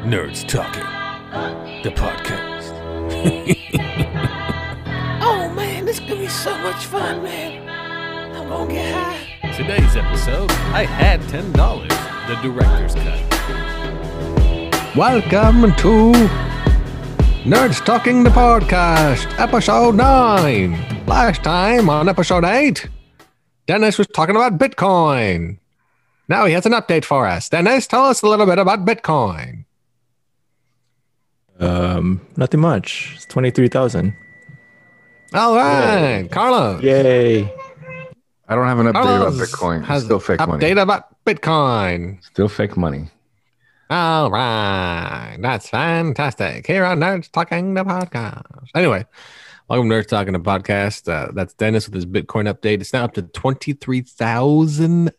Nerds Talking, the podcast. Oh man, this gonna be so much fun, man. I'm gonna get high. Today's episode, I had $10, the director's cut. Welcome to Nerds Talking the Podcast, episode 9. Last time on episode 8, Dennis was talking about Bitcoin. Now he has an update for us. Dennis, tell us a little bit about Bitcoin. Nothing much. It's 23,000. All right, Carlos. Yay. I don't have an update Carlos about Bitcoin. has It's still fake money. update about Bitcoin. Still fake money. All right, that's fantastic. Here on Nerds Talking the Podcast. Anyway, welcome to Nerds Talking the Podcast. That's Dennis with his Bitcoin update. It's now up to $23,000,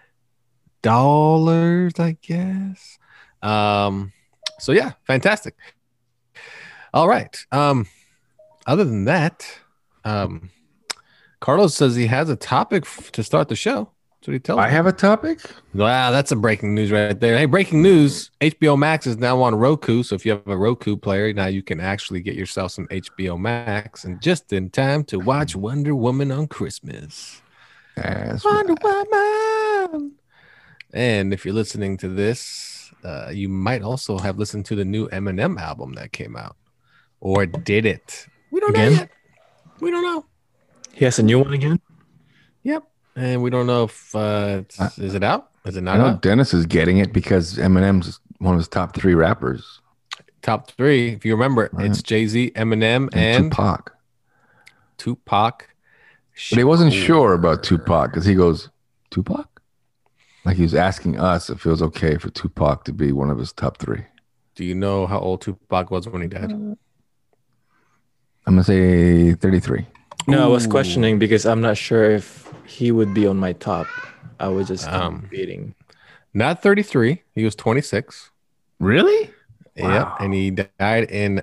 I guess. So yeah, fantastic. All right. Other than that, Carlos says he has a topic to start the show. That's what he tells me. I have a topic? Wow, that's a breaking news right there. Hey, breaking news. HBO Max is now on Roku. So if you have a Roku player, now you can actually get yourself some HBO Max and just in time to watch Wonder Woman on Christmas. That's Wonder right. Woman. And if you're listening to this, you might also have listened to the new Eminem album that came out. Or did it? We don't know Again? yet. We don't know. He has a new one again? Yep. And we don't know if is it out? Is it I not know out? Dennis is getting it because Eminem's one of his top 3 rappers. Top 3. If you remember, Right. it's Jay-Z, Eminem, and Tupac. Tupac. But he wasn't Shakur. sure about Tupac because he goes, Tupac? Like he was asking us if it was okay for Tupac to be one of his top 3. Do you know how old Tupac was when he died? I'm going to say 33. No, I was Ooh. questioning because I'm not sure if he would be on my top. I was just debating. Not 33. He was 26. Really? Yep. Wow. And he died in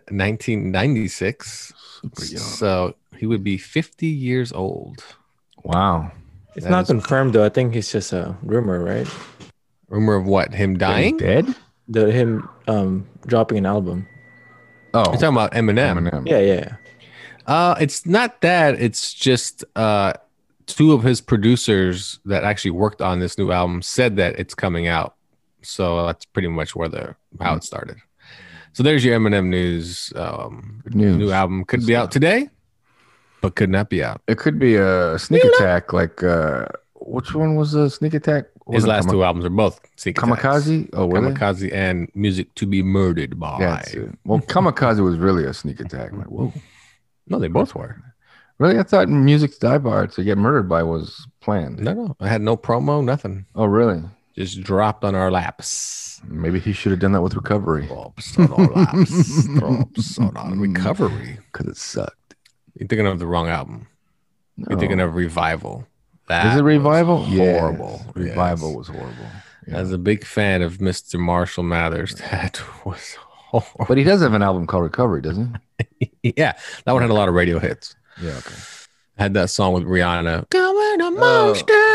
1996. Super young. So he would be 50 years old. Wow. It's That not is- confirmed though. I think it's just a rumor, right? Rumor of what? Him dying? Dead? Him dropping an album. Oh. You're talking about Eminem. Eminem. Yeah. It's not that. It's just 2 of his producers that actually worked on this new album said that it's coming out. So that's pretty much where how it started. So there's your Eminem news. Good news. New album could be out today, but could not be out. It could be a sneak attack. Like, which one was a sneak attack? His Wasn't last 2 albums are both sneak attacks. Kamikaze? Oh, were they? Kamikaze and Music to be Murdered by. Yeah, that's it. Well, Kamikaze was really a sneak attack. Like, whoa. No, they both were. Really? I thought Music's Die Bar to get murdered by was planned. No. I had no promo, nothing. Oh, really? Just dropped on our laps. Maybe he should have done that with Recovery Drops on our laps. Drops on our Recovery. because it sucked. You're thinking of the wrong album. No. You're thinking of Revival. Is That it Revival? was Yeah. horrible. Revival Yes. was horrible. Yeah. As a big fan of Mr. Marshall Mathers, that was horrible. But he does have an album called Recovery, doesn't Yeah, that one had a lot of radio hits. he? Yeah, okay. Had that song with Rihanna. Going Oh,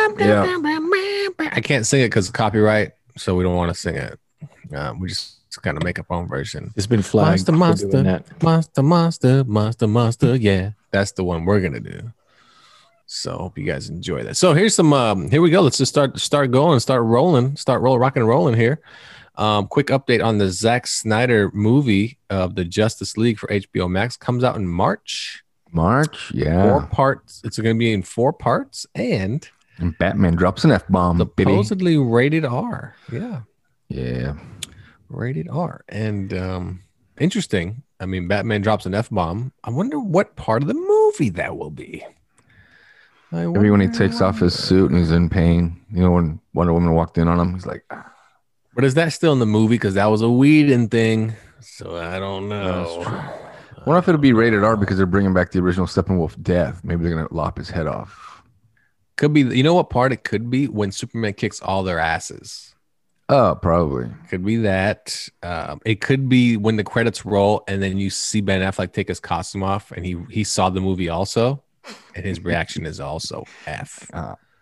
amongst I can't sing it because of copyright, so we don't want to sing it. We just kind of make up our own version. It's been flagged. Monster, for doing that. monster. Yeah, that's the one we're gonna do. So hope you guys enjoy that. So here's some. Here we go. Let's just start going, start rock and rolling here. Quick update on the Zack Snyder movie of the Justice League for HBO Max comes out in March. March? 4 Yeah. parts. It's going to be in 4 parts and And Batman drops an F-bomb, baby. supposedly rated R. Yeah, Yeah. rated R. And interesting. I mean, Batman drops an F-bomb. I wonder what part of the movie that will be. Maybe when he takes off his suit and he's in pain. You know, when Wonder Woman walked in on him, he's like, ah. But is that still in the movie? Because that was a Whedon thing. So I don't That's know. true. I wonder if it'll be rated R because they're bringing back the original Steppenwolf death. Maybe they're going to lop his head off. Could be. You know what part it could be? When Superman kicks all their asses. Oh, probably. Could be that. It could be when the credits roll and then you see Ben Affleck take his costume off and he saw the movie also. And his reaction is also F.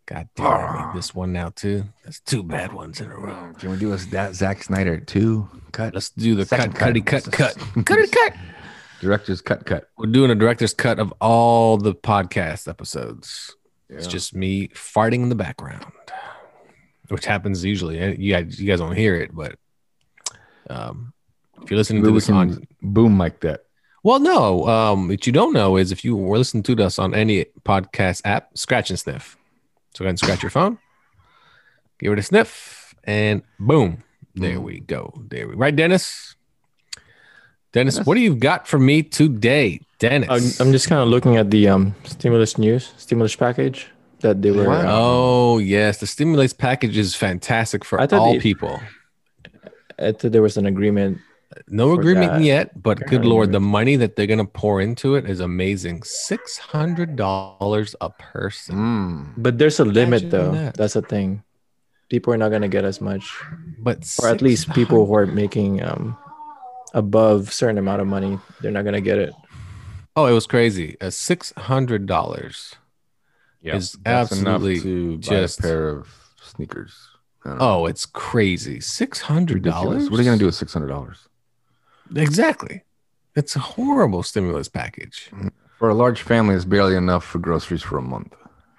God damn, I made this one now too. That's 2 bad ones in a row. Can we do a Zack Snyder 2 cut? Let's do the Second cut. Director's cut. We're doing a director's cut of all the podcast episodes. Yeah. It's just me farting in the background, which happens usually. You guys don't hear it, but if you're listening to this on boom like that. Well, no. What you don't know is if you were listening to us on any podcast app, scratch and sniff. So go ahead and scratch your phone, give it a sniff, and boom. There we go. Right, Dennis? Dennis, what do you got for me today, Dennis? I'm just kind of looking at the stimulus package that they were. Oh, yes. The stimulus package is fantastic for all people. I thought there was an agreement. No agreement yet, but good Lord, the money that they're going to pour into it is amazing. $600 a person. But there's a limit, though. That's the thing. People are not going to get as much. But or at least people who are making above a certain amount of money, they're not going to get it. Oh, it was crazy. $600 is absolutely to just buy a pair of sneakers. Oh, it's crazy. $600? What are you going to do with $600? Exactly. It's a horrible stimulus package. For a large family, it's barely enough for groceries for a month.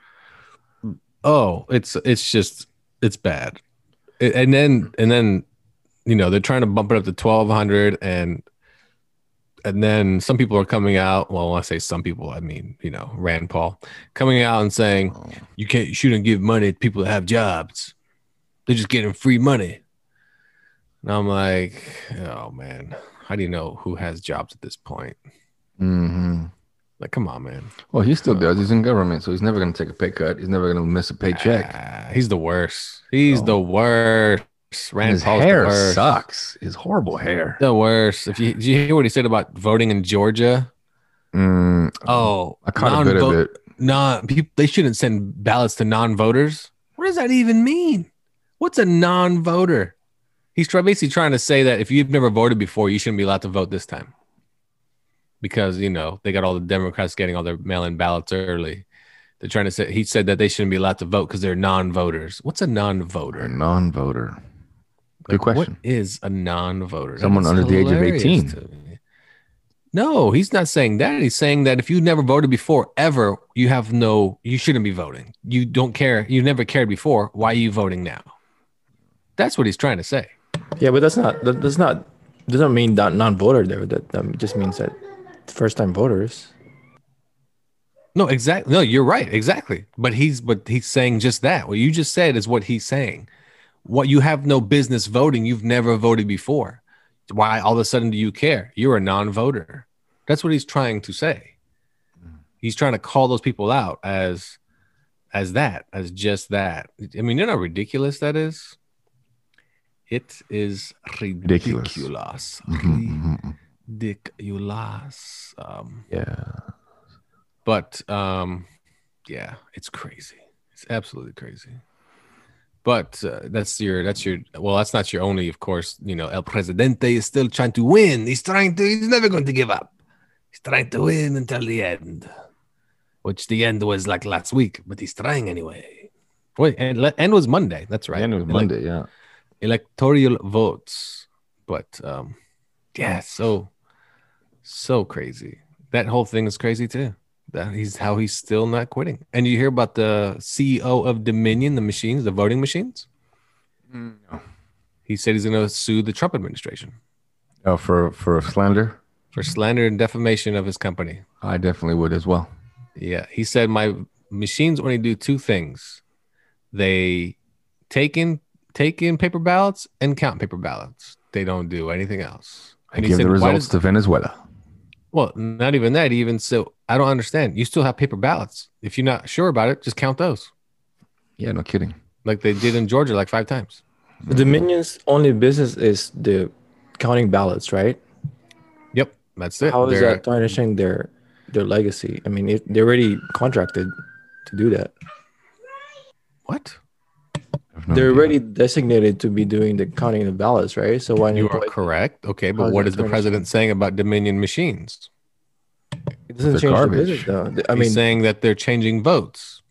Oh, it's bad. And then they're trying to bump it up to $1,200 and then some people are coming out. Well, when I say some people, I mean, Rand Paul coming out and saying you shouldn't give money to people that have jobs. They're just getting free money. And I'm like, oh man, how do you know who has jobs at this point? Mm-hmm. Like, come on, man. Well, he still does. He's in government, so he's never going to take a pay cut. He's never going to miss a paycheck. He's the worst. He's the worst. Rand Paul's hair the worst. Sucks. His horrible hair. The worst. Did you hear what he said about voting in Georgia? I caught a bit of it. They shouldn't send ballots to non-voters. What does that even mean? What's a non-voter? He's basically trying to say that if you've never voted before, you shouldn't be allowed to vote this time. Because, they got all the Democrats getting all their mail-in ballots early. They're trying to say, he said that they shouldn't be allowed to vote because they're non-voters. What's a non-voter? A non-voter. Good question. What is a non-voter? Someone under the age of 18. No, he's not saying that. He's saying that if you never voted before, ever, you shouldn't be voting. You don't care. You never cared before. Why are you voting now? That's what he's trying to say. Yeah, but doesn't mean that non-voter there. That just means that first-time voters. No, exactly. No, you're right. Exactly. But he's saying just that. What you just said is what he's saying. What you have no business voting. You've never voted before. Why all of a sudden do you care? You're a non-voter. That's what he's trying to say. He's trying to call those people out as just that. I mean, you know how ridiculous that is? It is ridiculous. Ridiculous. But yeah, it's crazy. It's absolutely crazy. But that's not your only, of course, El Presidente is still trying to win. He's never going to give up. He's trying to win until the end, which the end was like last week, but he's trying anyway. Wait, end was Monday. That's right. End was Monday, yeah. Electoral votes. But yeah, so crazy. That whole thing is crazy too. He's still not quitting. And you hear about the CEO of Dominion, the voting machines? No. He said he's going to sue the Trump administration. Oh, for slander? For slander and defamation of his company. I definitely would as well. Yeah. He said my machines only do 2 things. They take in paper ballots and count paper ballots. They don't do anything else. And he give the results to Venezuela. Well, not even that. Even so, I don't understand. You still have paper ballots. If you're not sure about it, just count those. Yeah, no kidding. Like they did in Georgia, like 5 times. The Dominion's only business is the counting ballots, right? Yep, that's it. How is that tarnishing their legacy? I mean, they're already contracted to do that. What? They're already designated to be doing the counting of ballots, right? So why you are correct. Okay, but what is the president saying about Dominion machines? It doesn't change the business, though. He's saying that they're changing votes.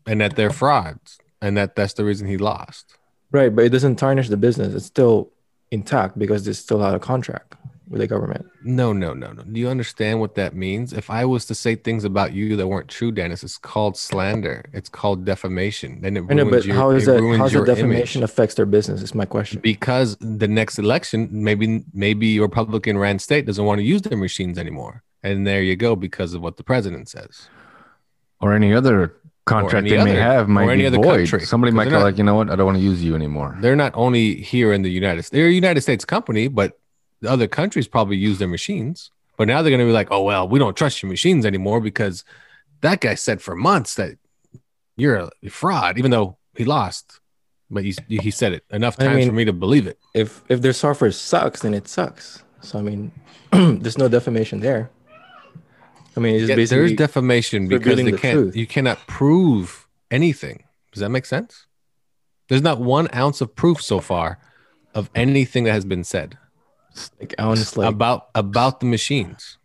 and that they're frauds, and that's the reason he lost. Right, but it doesn't tarnish the business. It's still intact because there's still out of contract with the government. No. Do you understand what that means? If I was to say things about you that weren't true, Dennis, it's called slander. It's called defamation. And it I know, ruins but how is that? How's the your defamation image. affects their business? Is my question. Because the next election, maybe Republican ran state doesn't want to use their machines anymore. And there you go, because of what the president says. Or any other contract they may have might be void. Somebody might go like, you know what? I don't want to use you anymore. They're not only here in the United States. They're a United States company, but the other countries probably use their machines. But now they're going to be like, oh, well, we don't trust your machines anymore because that guy said for months that you're a fraud, even though he lost. But he said it enough times for me to believe it. If their software sucks, then it sucks. So, I mean, there's no defamation there. I mean, it's basically there's defamation because you cannot prove anything. Does that make sense? There's not 1 ounce of proof so far of anything that has been said. Like honestly about the machines.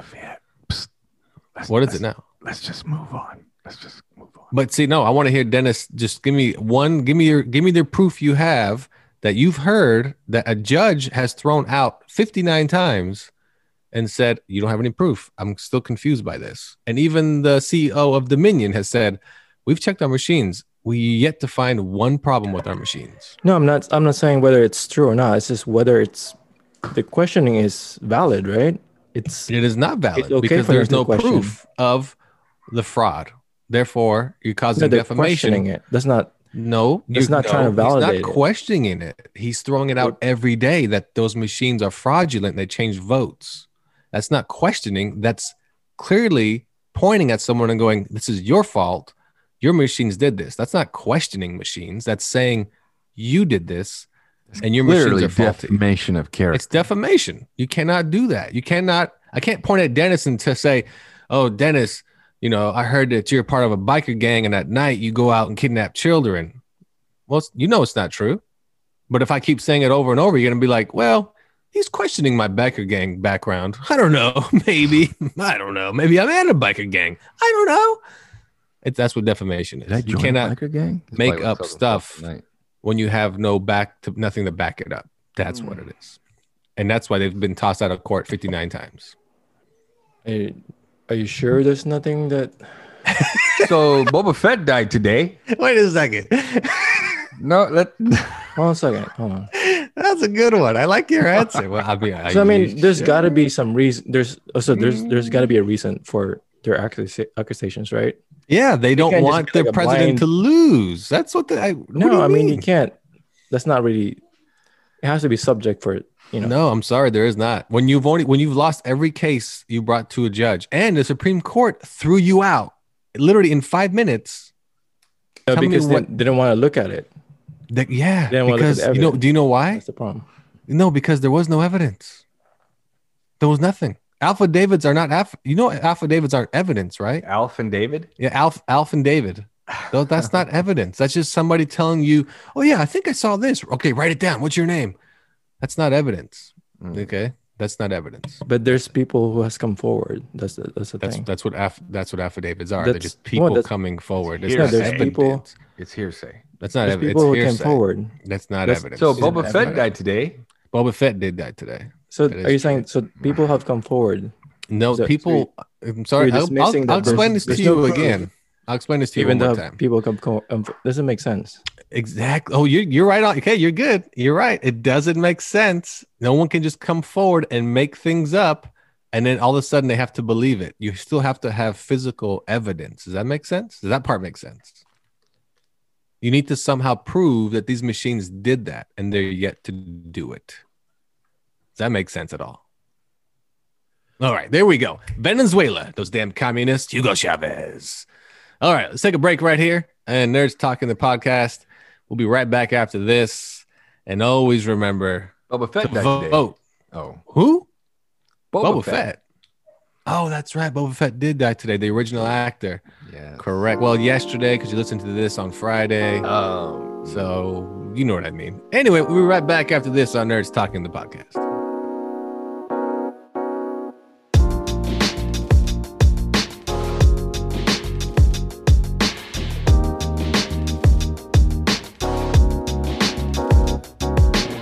What is it now? Let's just move on. But see, no, I want to hear Dennis. Just give me the proof you have that you've heard that a judge has thrown out 59 times and said you don't have any proof. I'm still confused by this. And even the CEO of Dominion has said we've checked our machines. We yet to find 1 problem with our machines. No, I'm not saying whether it's true or not. It's just whether the questioning is valid, right? It is not valid okay because there's no proof of the fraud. Therefore, you're causing defamation. Questioning it. That's not. No, he's not trying to validate. He's not questioning it. He's throwing it out every day that those machines are fraudulent. They change votes. That's not questioning. That's clearly pointing at someone and going, "This is your fault. Your machines did this." That's not questioning machines. That's saying you did this. And your machines are faulty. Defamation of character. It's defamation. You cannot do that. You cannot. I can't point at Dennis and to say, "Oh, Dennis, you know, I heard that you're part of a biker gang, and at night you go out and kidnap children." Well, you know it's not true. But if I keep saying it over and over, you're gonna be like, "Well, he's questioning my biker gang background. I don't know. Maybe I don't know. Maybe I'm in a biker gang. I don't know." That's what defamation is. You cannot biker gang? make up stuff when you have nothing to back it up. That's what it is. And that's why they've been tossed out of court 59 times. Are you sure there's nothing that... So Boba Fett died today. Wait a second. No, Hold on a second. Hold on. That's a good one. I like your answer. Well, there's got to be some reason. There's got to be a reason for their accusations, right? Yeah, they don't want their president to lose. That's what you can't. That's not really. It has to be subject for No, I'm sorry, there is not. When you've lost every case you brought to a judge, and the Supreme Court threw you out literally in 5 minutes. Because they didn't want to look at it. Because do you know why? That's the problem. No, because there was no evidence. There was nothing. Affidavits are not affidavits aren't evidence, right? Alf and David? Yeah, Alf and David. No, that's not evidence. That's just somebody telling you, "Oh yeah, I think I saw this." Okay, write it down. What's your name? That's not evidence. Okay, that's not evidence. But there's people who has come forward. That's the thing. That's what affidavits are. They're just people coming forward. It's not there's evidence. People. It's hearsay. That's not evidence. People who came forward. That's not evidence. So Boba Fett died today. Boba Fett did die today. So are you saying people have come forward? No, people. I'm sorry. I'll explain this to you again. I'll explain this to you one more time. People come doesn't make sense. Exactly. Oh, you're right on. Okay, you're good. You're right. It doesn't make sense. No one can just come forward and make things up, and then all of a sudden they have to believe it. You still have to have physical evidence. Does that make sense? Does that part make sense? You need to somehow prove that these machines did that, and they're yet to do it. Does that make sense at all? All right, there we go. Venezuela, those damn communists, Hugo Chavez. All right, let's take a break right here. And Nerds Talking the podcast. We'll be right back after this. And always remember Boba Fett to died vote. Today. Oh, who? Boba Fett. Oh, that's right. Boba Fett did die today. The original actor. Yeah. Correct. Well, yesterday, because you listened to this on Friday. So you know what I mean. Anyway, we'll be right back after this on Nerds Talking the podcast.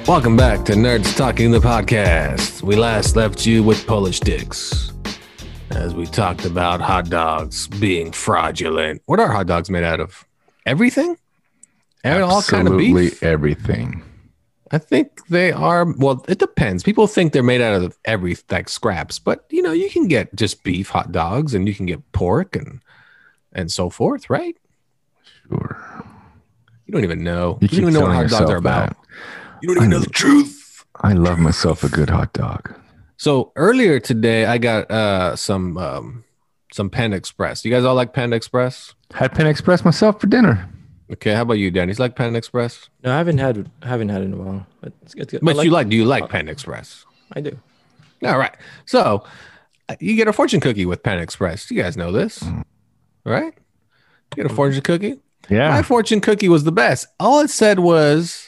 Welcome back to Nerds Talking the Podcast. We last left you with Polish dicks as we talked about hot dogs being fraudulent. What are hot dogs made out of? Everything? All kind of beef? Absolutely everything. I think they are. Well, it depends. People think they're made out of like scraps, but you know, you can get just beef hot dogs, and you can get pork and so forth, right? Sure. You don't even know. You You don't even know what hot dogs are about. You don't even know the truth. I love myself a good hot dog. So earlier today, I got some Panda Express. You guys all like Panda Express? Had Panda Express myself for dinner. Okay, how about you, Danny? You like Panda Express? No, I haven't had it in a while. But it's good. But do you like Panda Express? I do. All right. So you get a fortune cookie with Panda Express. You guys know this, right? You get a fortune cookie. Yeah. My fortune cookie was the best. All it said was,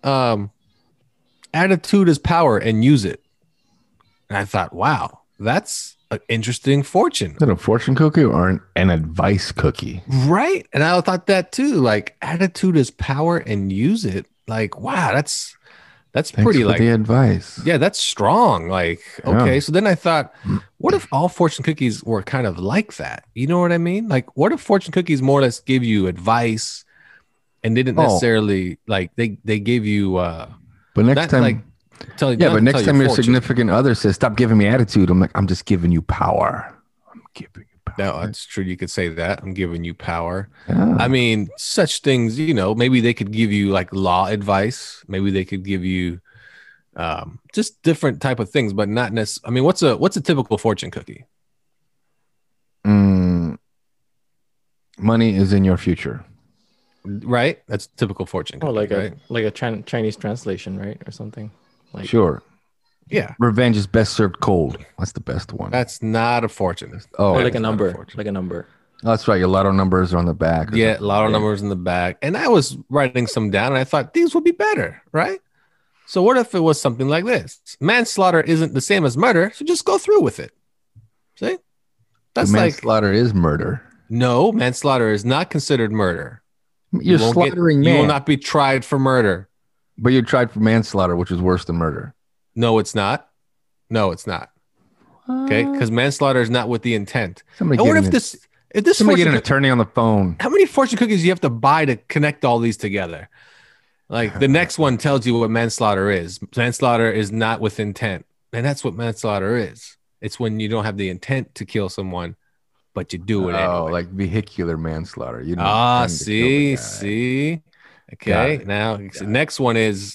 attitude is power and use it. And I thought, wow, that's an interesting fortune. Is it a fortune cookie or an advice cookie? Right. And I thought that too. Like, attitude is power and use it. Like, wow, that's Thanks pretty for like the advice. yeah, that's strong. Like, Yeah. okay. So then I thought, what if all fortune cookies were kind of like that? You know what I mean? Like, what if fortune cookies more or less give you advice and didn't necessarily like they gave you But next that, time, like, tell you yeah, but next tell time your fortune. significant other says, "Stop giving me attitude," I'm like, "I'm just giving you power. I'm giving you power." No, that's true. You could say that. I'm giving you power. Yeah. I mean, such things, you know, maybe they could give you like law advice. Maybe they could give you just different type of things, but not necessarily. I mean, what's a typical fortune cookie? Money is in your future. Right? That's a typical fortune cookie. Oh, like right? a Chinese translation, right, or something. Like Sure. Yeah. Revenge is best served cold. That's the best one. That's not a fortune. Oh, or like a not a number, fortune. like a number. that's right. Your lotto numbers are on the back. or Yeah, a something. lot of numbers in the back. And I was writing some down and I thought these would be better, right? So what if it was something like this? Manslaughter isn't the same as murder, so just go through with it. See? That's But like manslaughter is murder. no, manslaughter is not considered murder. You're You won't get- slaughtering You will man, not be tried for murder. but you're tried for manslaughter, which is worse than murder. No, it's not. No, it's not. Okay, because manslaughter is not with the intent. Somebody And what get if an- this Somebody get fortune an attorney on the phone. how many fortune cookies do you have to buy to connect all these together? Like the next one tells you what manslaughter is. Manslaughter is not with intent. And that's what manslaughter is. It's when you don't have the intent to kill someone, but you do it Oh, anyway. like vehicular manslaughter. You don't Ah, intend to kill the see. guy. Okay. it. Now next one is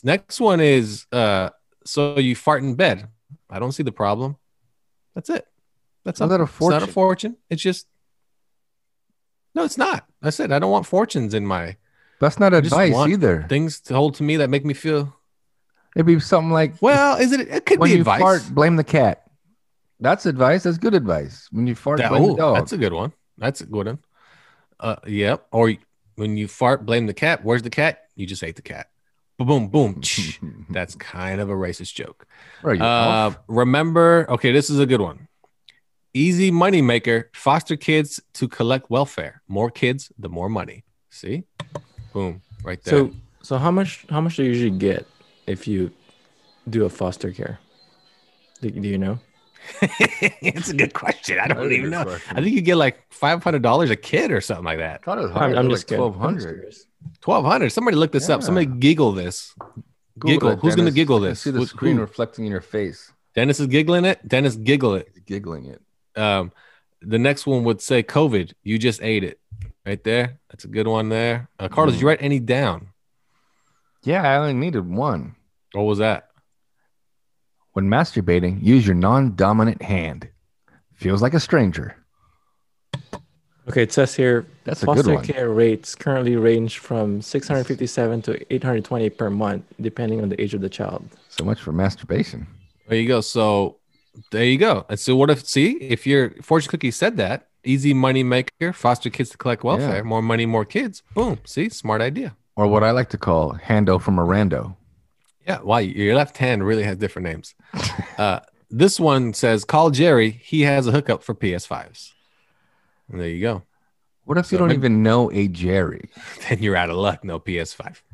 so you fart in bed. I don't see the problem. That's it. That's How's that a It's not a fortune? fortune. It's just no, it's not. I said I don't want fortunes in my That's not just advice want either. things to hold to me that make me feel It'd be something like, well. Is it? It could when be you advice. fart, blame the cat. That's advice. That's good advice. When you fart, blame the dog. That's a good one. That's a good one. Yep. Or when you fart, blame the cat. Where's the cat? You just ate the cat. Boom, boom. Shh. That's kind of a racist joke. Where are you, Elf? Remember, okay, this is a good one. Easy money maker. Foster kids to collect welfare. More kids, the more money. See? Boom. Right there. So how much do you usually get if you do a foster care? Do you know? It's a good question. I That don't is a even good know. question. I think you get like $500 a kid or something like that. I thought it was I'm higher. just Like kidding. 1,200. 1,200. Somebody look this up. Yeah. Somebody giggle this. Giggle. it, Who's going to Dennis. giggle I can this? See the Who- screen who? reflecting in your face. Dennis is giggling it. Dennis, giggle it. He's giggling it. The next one would say COVID. You just ate it. Right there. That's a good one there. Carlos, did you write any down? Yeah, I only needed one. What was that? When masturbating, use your non-dominant hand. Feels like a stranger. Okay, it says here That's a good foster one. care rates currently range from 657 to 820 per month, depending on the age of the child. So much for masturbation. There you go. So there you go. And so what if your fortune cookie said that easy money maker, foster kids to collect welfare, Yeah. more money, more kids. Boom. See, smart idea. Or what I like to call hando from a rando. Yeah. Wow. Your left hand really has different names. This one says, call Jerry. He has a hookup for PS5s. And there you go. What if you So don't maybe- even know a Jerry? Then you're out of luck. No PS5.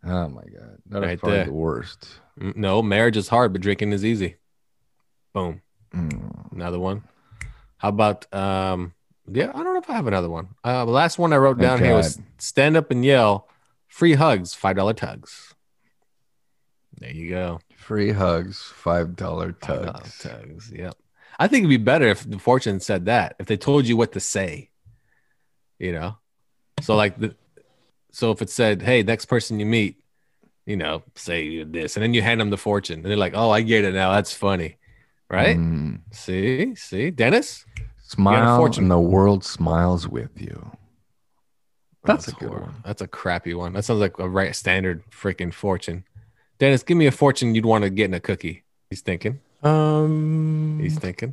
Oh my god, that is Right probably there. the worst. No, marriage is hard, but drinking is easy. Boom. Mm. Another one. How about yeah, I don't know if I have another one. The last one I wrote Thank down here was God. stand up and yell, free hugs, $5 tugs. There you go. Free hugs, $5 $5 tugs. tugs. Yep. I think it'd be better if the fortune said that. If they told you what to say. You know? So like so if it said, hey, next person you meet, say this, and then you hand them the fortune, and they're like, oh, I get it now. That's funny. Right? Mm. See, Dennis? Smile fortune. and the world smiles with you. That's a good horrible. one. That's a crappy one. That sounds like a right standard freaking fortune. Dennis, give me a fortune you'd want to get in a cookie. He's thinking. He's thinking.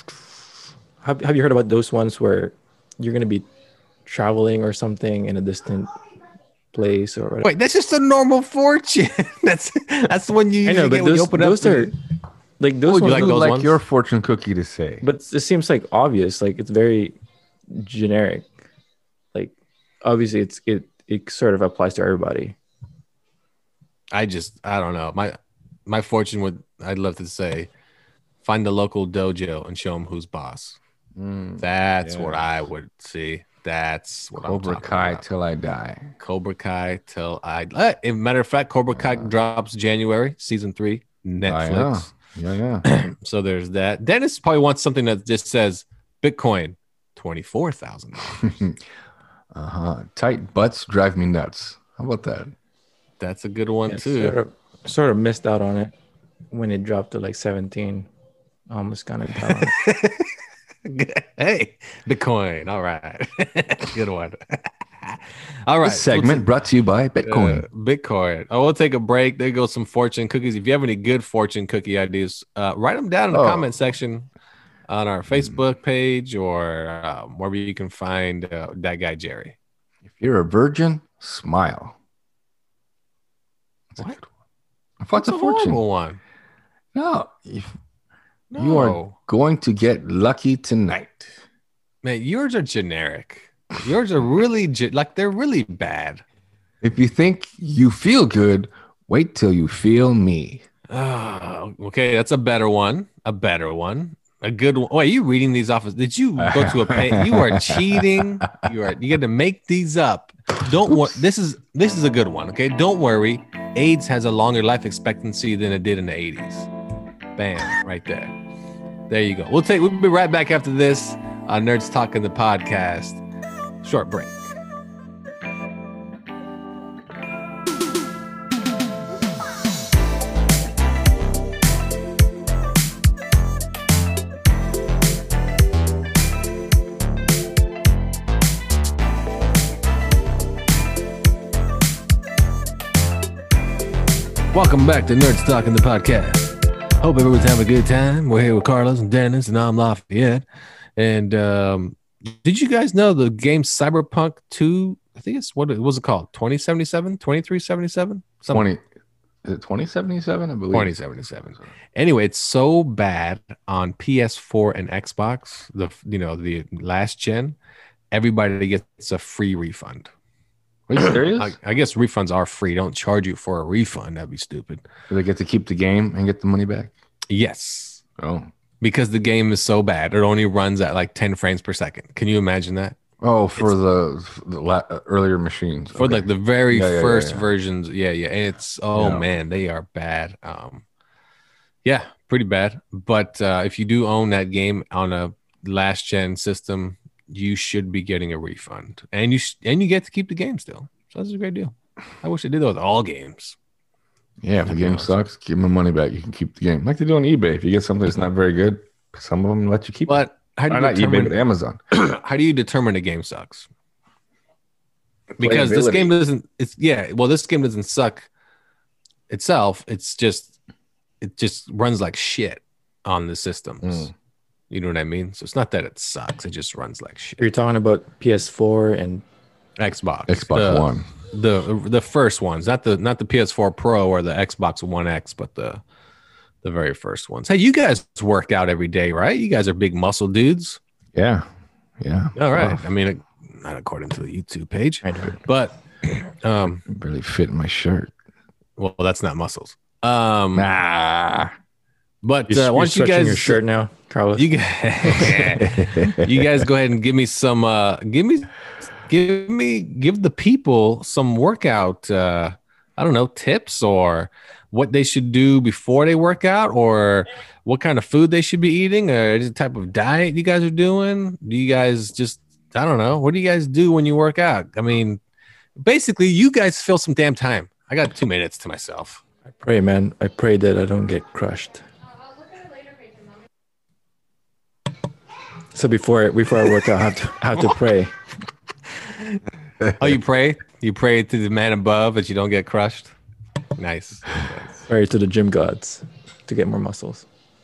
Have you heard about those ones where you're gonna be traveling or something in a distant place or whatever? Wait, that's just a normal fortune. that's when you I know, usually but get when you those open those up. are like those Would you ones. like Like, those ones? your fortune cookie to say. But it seems like obvious. Like it's very generic. Like obviously, it sort of applies to everybody. I don't know. My fortune I'd love to say, find the local dojo and show them who's boss. That's what I would see. That's what Cobra I'm talking Kai about. till I die. Cobra Kai till I. As a matter of fact, Cobra Kai drops January season 3 Netflix. Yeah. So there's that. Dennis probably wants something that just says Bitcoin $24,000. Tight butts drive me nuts. How about that? That's a good one Yeah, too. sort of missed out on it when it dropped to like 17. Almost kind of got on it. Hey, Bitcoin. All right. Good one. All right. This segment brought to you by Bitcoin. Bitcoin. Oh, we'll take a break. There goes some fortune cookies. If you have any good fortune cookie ideas, write them down in the comment section on our Facebook page or wherever you can find that guy, Jerry. If you're a virgin, smile. That's a good one. What's a It's fortune? horrible one. No, No. you are going to get lucky tonight. Man, yours are generic. Yours are really they're really bad. If you think you feel good, wait till you feel me. Okay, that's a better one. A better one. A good one. Wait, are you reading these off? Did you go to a page? You are cheating. You get to make these up. Don't worry. This is a good one. Okay, don't worry. AIDS has a longer life expectancy than it did in the 80s. Bam, right there. There you go. We'll be right back after this on Nerds Talking the Podcast. Short break. Welcome back to Nerds Talking the Podcast. Hope everyone's having a good time. We're here with Carlos and Dennis, and I'm Lafayette. And did you guys know the game Cyberpunk 2? I think it's what was it called? 2077? 2377? 20. Is it 2077? I believe. 2077. Anyway, it's so bad on PS4 and Xbox, the last gen, everybody gets a free refund. Are you serious? I guess refunds are free. Don't charge you for a refund. That'd be stupid. Do they get to keep the game and get the money back? Yes. Oh. Because the game is so bad. It only runs at like 10 frames per second. Can you imagine that? Oh, for the earlier machines. For Okay. like the very Yeah, first yeah. versions. Yeah. And it's, Yeah. man, they are bad. Yeah, pretty bad. But if you do own that game on a last gen system, you should be getting a refund. And you get to keep the game still. So that's a great deal. I wish they did that with all games. Yeah, if the game sucks, give them the money back. You can keep the game. Like they do on eBay. If you get something that's not very good, some of them let you keep it. But how do you Not eBay, determine but Amazon. how do you determine a game sucks? Because this game doesn't this game doesn't suck itself. It just runs like shit on the systems. You know what I mean? So it's not that it sucks, it just runs like shit. You're talking about PS4 and Xbox One. The first ones, not the PS4 Pro or the Xbox One X, but the very first ones. Hey, you guys work out every day, right? You guys are big muscle dudes. Yeah. Yeah. All right. Rough. I mean, not according to the YouTube page, I do. but Barely fit in my shirt. Well, that's not muscles. Nah. But You're once you stretching guys, your shirt now, Carlos. you guys, you guys go ahead and give me some. Give the people some workout. I don't know, tips or what they should do before they work out, or what kind of food they should be eating, or any type of diet you guys are doing. Do you guys just, I don't know, what do you guys do when you work out? I mean, basically, you guys fill some damn time. I got 2 minutes to myself. I pray, man. I pray that I don't get crushed. So before I work out, I have to pray. Oh, you pray? You pray to the man above that you don't get crushed? Nice. Pray to the gym gods to get more muscles.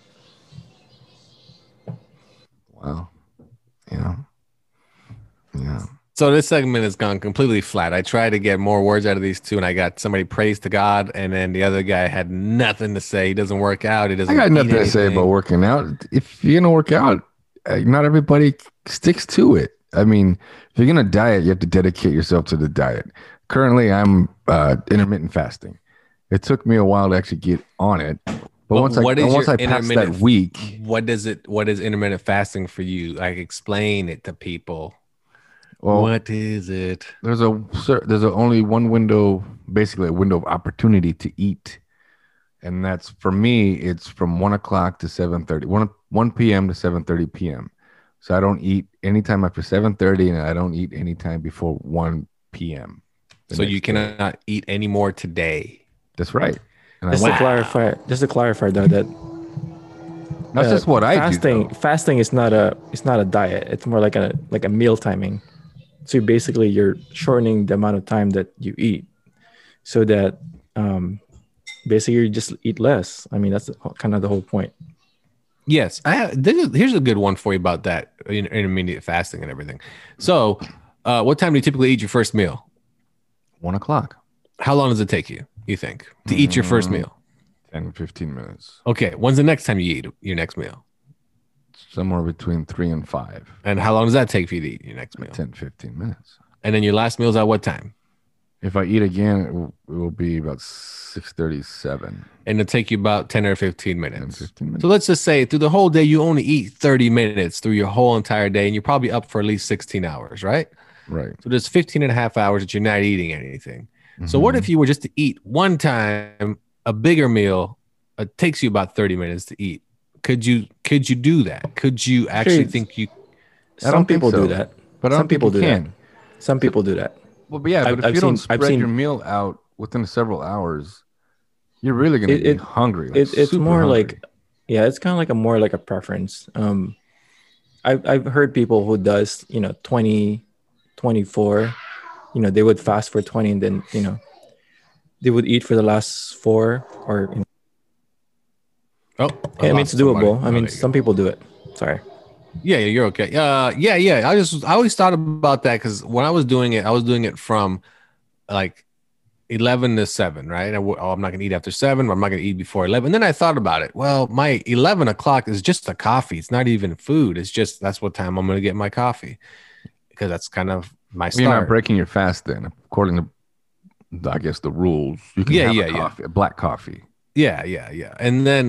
Wow. Yeah. So this segment has gone completely flat. I tried to get more words out of these two, and I got somebody praise to God, and then the other guy had nothing to say. He doesn't work out. He doesn't. I got eat nothing to say anything. about working out. If you're gonna work out, not everybody sticks to it. I mean, if you're gonna diet, you have to dedicate yourself to the diet. Currently, I'm intermittent fasting. It took me a while to actually get on it, but once what is I your passed that intermittent- week, What is intermittent fasting for you? Like, explain it to people. well, What is it? there's only one window, basically a window of opportunity to eat, and that's for me. It's from 1 o'clock to 7:30, 1 p.m. to 7:30 p.m. So I don't eat anytime after 7:30, and I don't eat anytime before 1 p.m. the So you next day. cannot eat any more today. That's right. And Just to clarify though, that that's just what I fasting do. fasting is not a diet. It's more like a meal timing. So basically you're shortening the amount of time that you eat, so that basically you just eat less. I mean, that's kind of the whole point. Yes, here's a good one for you about that intermediate fasting and everything. So, what time do you typically eat your first meal? 1 o'clock, How long does it take you think, to eat your first meal? 10, 15 minutes, Okay, when's the next time you eat your next meal? somewhere between 3 and 5, And how long does that take for you to eat your next meal? 10, 15 minutes. And then your last meal's at what time? If I eat again, it will be about 6:37. And it'll take you about 10 or 15 10, minutes. 15 minutes. So let's just say through the whole day, you only eat 30 minutes through your whole entire day, and you're probably up for at least 16 hours, right? Right. So there's 15 and a half hours that you're not eating anything. So what if you were just to eat one time a bigger meal? It takes you about 30 minutes to eat. Could you do that? Could you actually Sure. think you? I don't Some think people so. do that. But I Some don't think people you do can. that. Some people do that. Well, but yeah, but if I've you don't seen- I've spread seen- your meal out within several hours, you're really gonna It- be it- hungry. Like It's super more hungry. like, yeah, it's kind of like a preference. I've heard people who does 20, 24, they would fast for 20, and then they would eat for the last 4, or Oh, I mean, it's doable. I mean, some. some people do it. Sorry. Yeah, you're okay. Yeah. I always thought about that because when I was doing it from like 11 to 7, right? I'm not gonna eat after 7, but I'm not gonna eat before 11. Then I thought about it. Well, my 11 o'clock is just a coffee. It's not even food. It's just that's what time I'm gonna get my coffee because that's kind of my You're not start. breaking your fast then, according to, I guess, the rules. You can have a coffee, a black coffee. Yeah. And then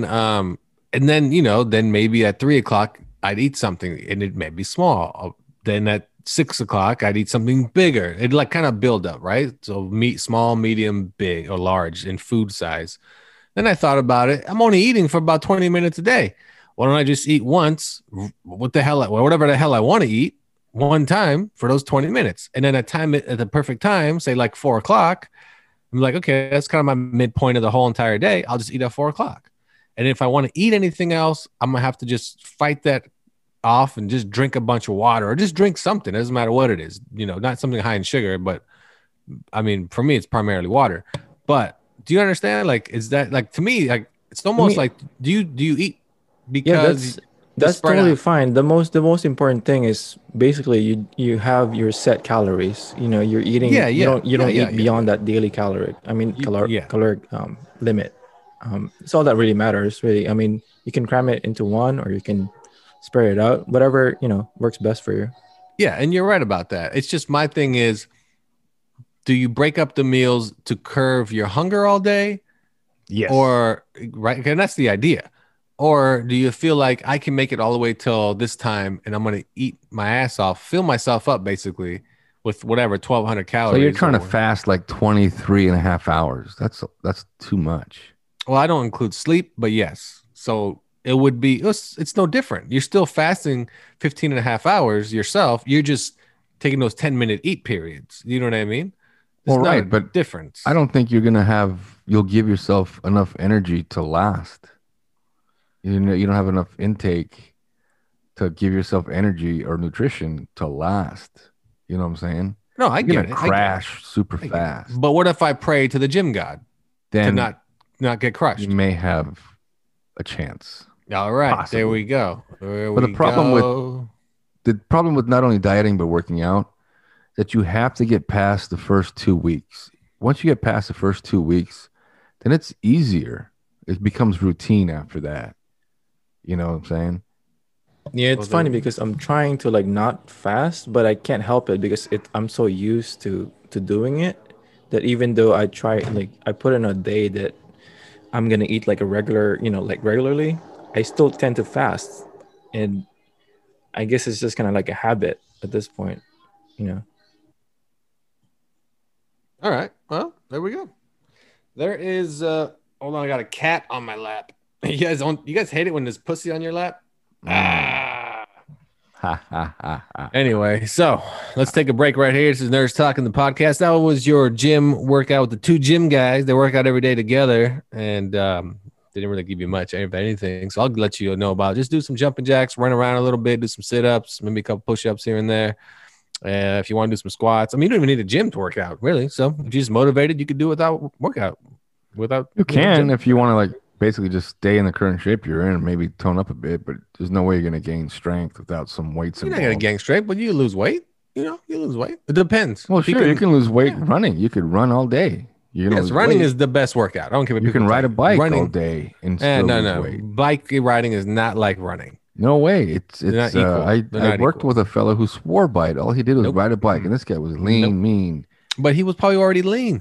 then maybe at 3 o'clock I'd eat something and it may be small. Then at 6 o'clock I'd eat something bigger. It'd like kind of build up, right? So small, medium, big, or large in food size. Then I thought about it. I'm only eating for about 20 minutes a day. Why don't I just eat once? Whatever the hell I want to eat one time for those 20 minutes. And then at the perfect time, say like 4 o'clock, I'm like, okay, that's kind of my midpoint of the whole entire day. I'll just eat at 4 o'clock. And if I want to eat anything else, I'm going to have to just fight that off and just drink a bunch of water or just drink something. It doesn't matter what it is, not something high in sugar, but I mean, for me, it's primarily water. But do you understand? Like, is that like, to me, like, it's almost like, do you eat because that's spread totally out. fine. The most important thing is basically you have your set calories. You're eating. You don't eat beyond that daily caloric. I mean, caloric limit. It's all that really matters. Really, I mean, you can cram it into one, or you can spread it out. Whatever works best for you. Yeah, and you're right about that. It's just my thing is, do you break up the meals to curb your hunger all day? Yes. Or right, and that's the idea. Or do you feel like I can make it all the way till this time and I'm going to eat my ass off, fill myself up basically with whatever 1,200 calories? So you're trying to fast like 23 and a half hours. That's too much. Well, I don't include sleep, but yes. So it would be, it's no different. You're still fasting 15 and a half hours yourself. You're just taking those 10-minute eat periods. You know what I mean? Well, right, but difference. I don't think you'll give yourself enough energy to last. You don't have enough intake to give yourself energy or nutrition to last. You know what I'm saying? No, I get it. Crash super fast. But what if I pray to the gym god then to not get crushed? You may have a chance. All right, possibly. There we go. The problem with not only dieting but working out, that you have to get past the first 2 weeks. Once you get past the first 2 weeks, then it's easier. It becomes routine after that. You know what I'm saying? Yeah, it's funny because I'm trying to like not fast, but I can't help it because I'm so used to doing it that even though I try, like I put in a day that I'm gonna eat like a regular, like regularly, I still tend to fast, and I guess it's just kind of like a habit at this point, All right. Well, there we go. There is hold on, I got a cat on my lap. You guys hate it when there's pussy on your lap? Anyway, so let's take a break right here. This is Nerds Talking, the podcast. That was your gym workout with the two gym guys. They work out every day together, and they didn't really give you much of anything. So I'll let you know about it. Just do some jumping jacks, run around a little bit, do some sit-ups, maybe a couple push-ups here and there. If you want to do some squats, I mean, you don't even need a gym to work out, really. So if you're just motivated, you could do it without workout. You can if you want to, like, basically just stay in the current shape you're in and maybe tone up a bit, but there's no way you're going to gain strength without some weights. You're not going to gain strength, but you lose weight. You lose weight. It depends. Well, sure, you can lose weight running. You could run all day. Yes, running is the best workout. I don't care. You can ride a bike all day and still lose weight. Bike riding is not like running. No way. It's not equal. I worked with a fellow who swore by it. All he did was ride a bike, and this guy was lean, mean. But he was probably already lean.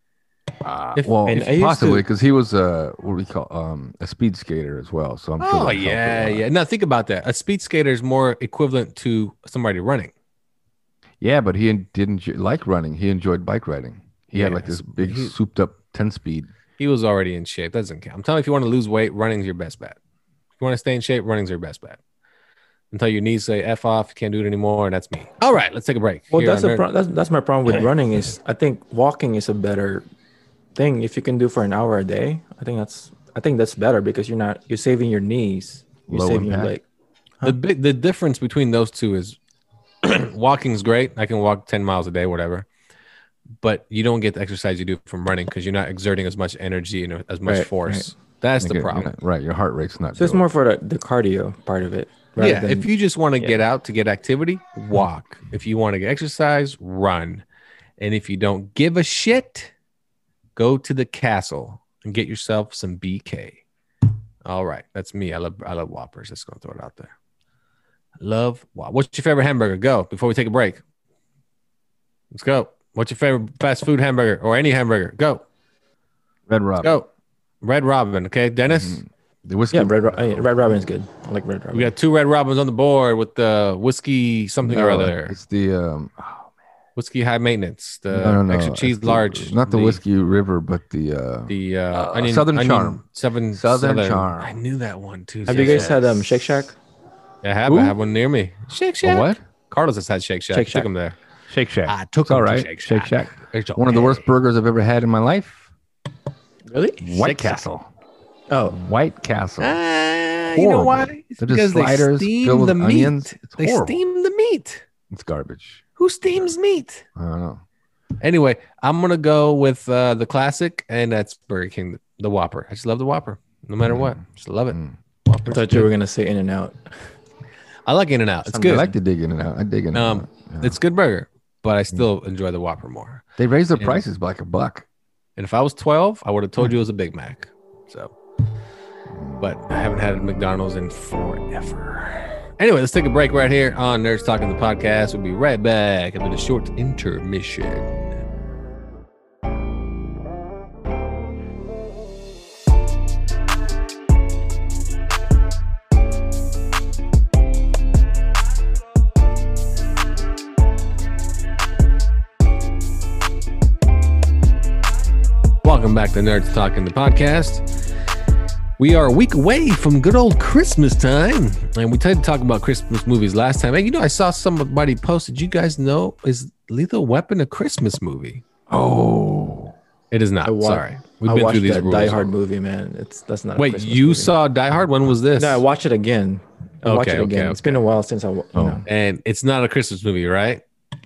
Possibly because he was what do we call a speed skater as well. So I'm sure. Oh yeah. Now think about that. A speed skater is more equivalent to somebody running. Yeah, but he didn't like running. He enjoyed bike riding. He had like this big souped up 10-speed. He was already in shape. That doesn't count. I'm telling you, if you want to lose weight, running's your best bet. If you want to stay in shape, running's your best bet. Until your knees say F off, you can't do it anymore, and that's me. All right, let's take a break. Well, that's my problem with running is I think walking is a better thing. If you can do for an hour a day, I think that's better because you're saving your knees. You're saving your leg. Huh? The difference between those two is walking's great. I can walk 10 miles a day, whatever. But you don't get the exercise you do from running because you're not exerting as much energy and as much force. Right. That's the problem. Right. Your heart rate's not. So it's more for the cardio part of it. Yeah. If you just want to get out to get activity, walk. If you want to get exercise, run. And if you don't give a shit, go to the castle and get yourself some BK. All right. That's me. I love Whoppers. Just going to throw it out there. What's your favorite hamburger? Go before we take a break. Let's go. What's your favorite fast food hamburger or any hamburger? Go. Red Robin. Let's go. Red Robin. Okay, Dennis? Mm-hmm. The whiskey. Yeah, Red Robin is good. I like Red Robin. We got 2 Red Robins on the board with the whiskey something or other. It's the whiskey high maintenance. The extra cheese large. Not the Whiskey River, but the Southern Charm. Southern Charm. I knew that one too. Have you guys had Shake Shack? I have. I have one near me. Shake Shack. What? Carlos has had Shake Shack. Took him there. Shake Shack. I took him to Shake Shack. One of the worst burgers I've ever had in my life. Really? White Castle. Oh, White Castle. You know why? It's They're just sliders filled with onions. They steam the meat. It's garbage. Who steams meat? I don't know. Anyway, I'm gonna go with the classic, and that's Burger King, the Whopper. I just love the Whopper, no matter what. Just love it. I thought you were gonna say In-N-Out. I like In-N-Out. It's good. I like to dig In-N-Out. I dig In-N-Out. It's a good burger, but I still enjoy the Whopper more. They raised their prices by like $1. And if I was 12, I would have told you it was a Big Mac. So, but I haven't had a McDonald's in forever. Anyway, let's take a break right here on Nerds Talking, the podcast. We'll be right back after the short intermission. back to Nerds Talking the podcast. We are a week away from good old Christmas time, and we tried to talk about Christmas movies last time. Hey, you know, I saw somebody posted. You guys know, is Lethal Weapon a Christmas movie? Oh, it is not. Sorry, we've been through these rules. Die Hard movie, man. That's not. Wait, you saw Die Hard? When was this? No, I watched it again. Okay. It's been a while since I. And it's not a Christmas movie, right?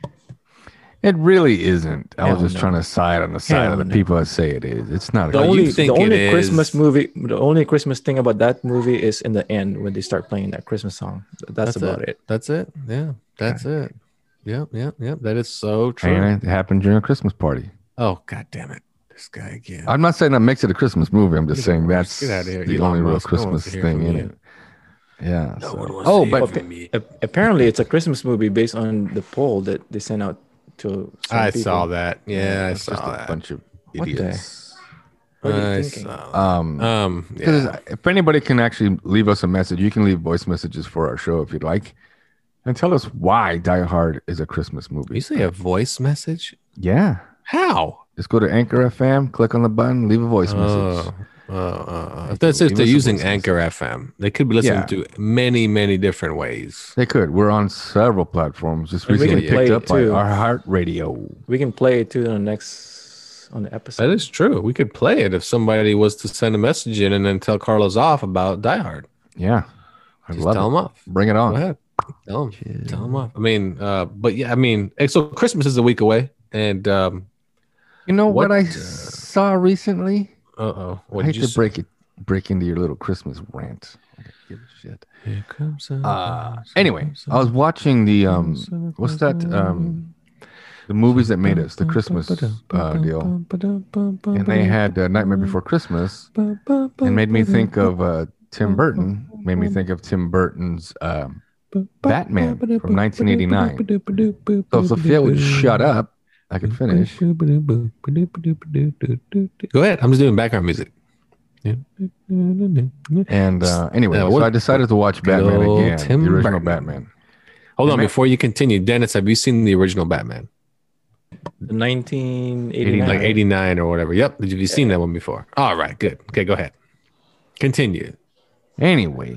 It really isn't. I was just trying to side on the side of the people that say it is. It's not. The only Christmas movie. The only Christmas thing about that movie is in the end when they start playing that Christmas song. That's about it. That's it. Yeah, that's it. Yep. That is so true. And it happened during a Christmas party. Oh, God damn it. This guy again. I'm not saying that makes it a Christmas movie. I'm just saying that's the only real Christmas thing in it. Yeah. Apparently it's a Christmas movie based on the poll that they sent out to I saw that. Yeah, I saw that. A bunch of idiots. What are you thinking? Because if anybody can actually leave us a message, you can leave voice messages for our show if you'd like. And tell us why Die Hard is a Christmas movie. You say a voice message? Yeah. How? Just go to Anchor FM, click on the button, leave a voice message. If they're using Anchor FM, they could be listening to many different ways. They could. We're on several platforms. Just recently picked up by Our Heart Radio. We can play it too on the episode. That is true. We could play it if somebody was to send a message in and then tell Carlos off about Die Hard. Yeah, just tell him off. Bring it on. Go ahead. Tell him off. I mean, but yeah, I mean, so Christmas is a week away, and you know what I saw recently? I hate to break into your little Christmas rant. I gotta give a shit. Here comes anyway, I was watching the what's that? The movies that made us, the Christmas deal, and they had Nightmare Before Christmas, and made me think of Tim Burton. Made me think of Tim Burton's Batman from 1989. So Sophia would shut up, I could finish. Go ahead. I'm just doing background music. And anyway, so I decided to watch Batman again, the original Batman. Hold on, before you continue, Dennis, have you seen the original Batman? The 1989, like 89 or whatever. Yep. Have you seen that one before? All right, good. Okay, go ahead. Continue. Anyway,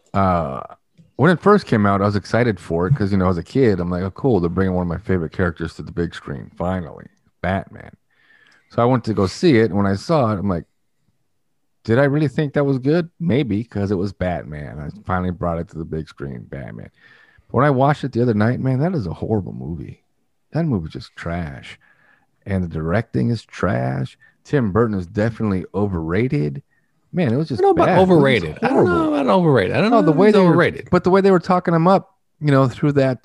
when it first came out, I was excited for it because, as a kid, I'm like, oh, cool. They're bringing one of my favorite characters to the big screen. Finally, Batman. So I went to go see it. And when I saw it, I'm like, did I really think that was good? Maybe, because it was Batman. I finally brought it to the big screen, Batman. But when I watched it the other night, man, that is a horrible movie. That movie's just trash. And the directing is trash. Tim Burton is definitely overrated. Man, it was just I don't know about overrated. I don't know about overrated. I don't know the way they overrated. But the way they were talking him up, through that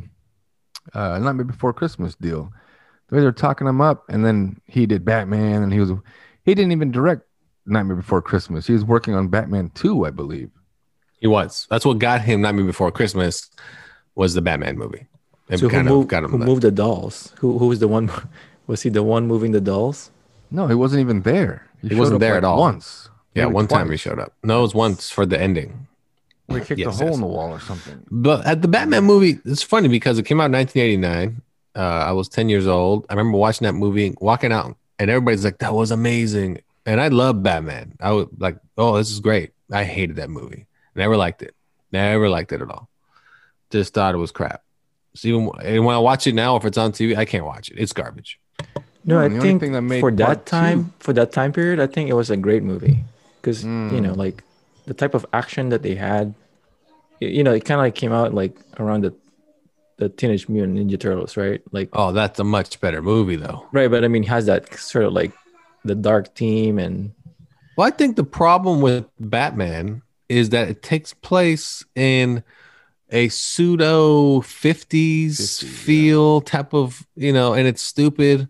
Nightmare Before Christmas deal. The way they were talking him up, and then he did Batman, and he didn't even direct Nightmare Before Christmas. He was working on Batman 2, I believe. He was. That's what got him Nightmare Before Christmas was the Batman movie. So who moved the dolls? Who was the one? Was he the one moving the dolls? No, he wasn't even there. He wasn't there at all. Once. Yeah, one time he showed up. No, it was once for the ending. We kicked a hole in the wall or something. But at the Batman movie, it's funny because it came out in 1989. I was 10 years old. I remember watching that movie, walking out, and everybody's like, that was amazing. And I love Batman. I was like, oh, this is great. I hated that movie. Never liked it. Never liked it at all. Just thought it was crap. So even when I watch it now, if it's on TV, I can't watch it. It's garbage. No, I think for that time period, I think it was a great movie because like the type of action that they had, it kind of like came out like around the Teenage Mutant Ninja Turtles, right? Like, oh, that's a much better movie though. Right, but I mean, it has that sort of like the dark theme and. Well, I think the problem with Batman is that it takes place in a pseudo 50s feel type of, and it's stupid.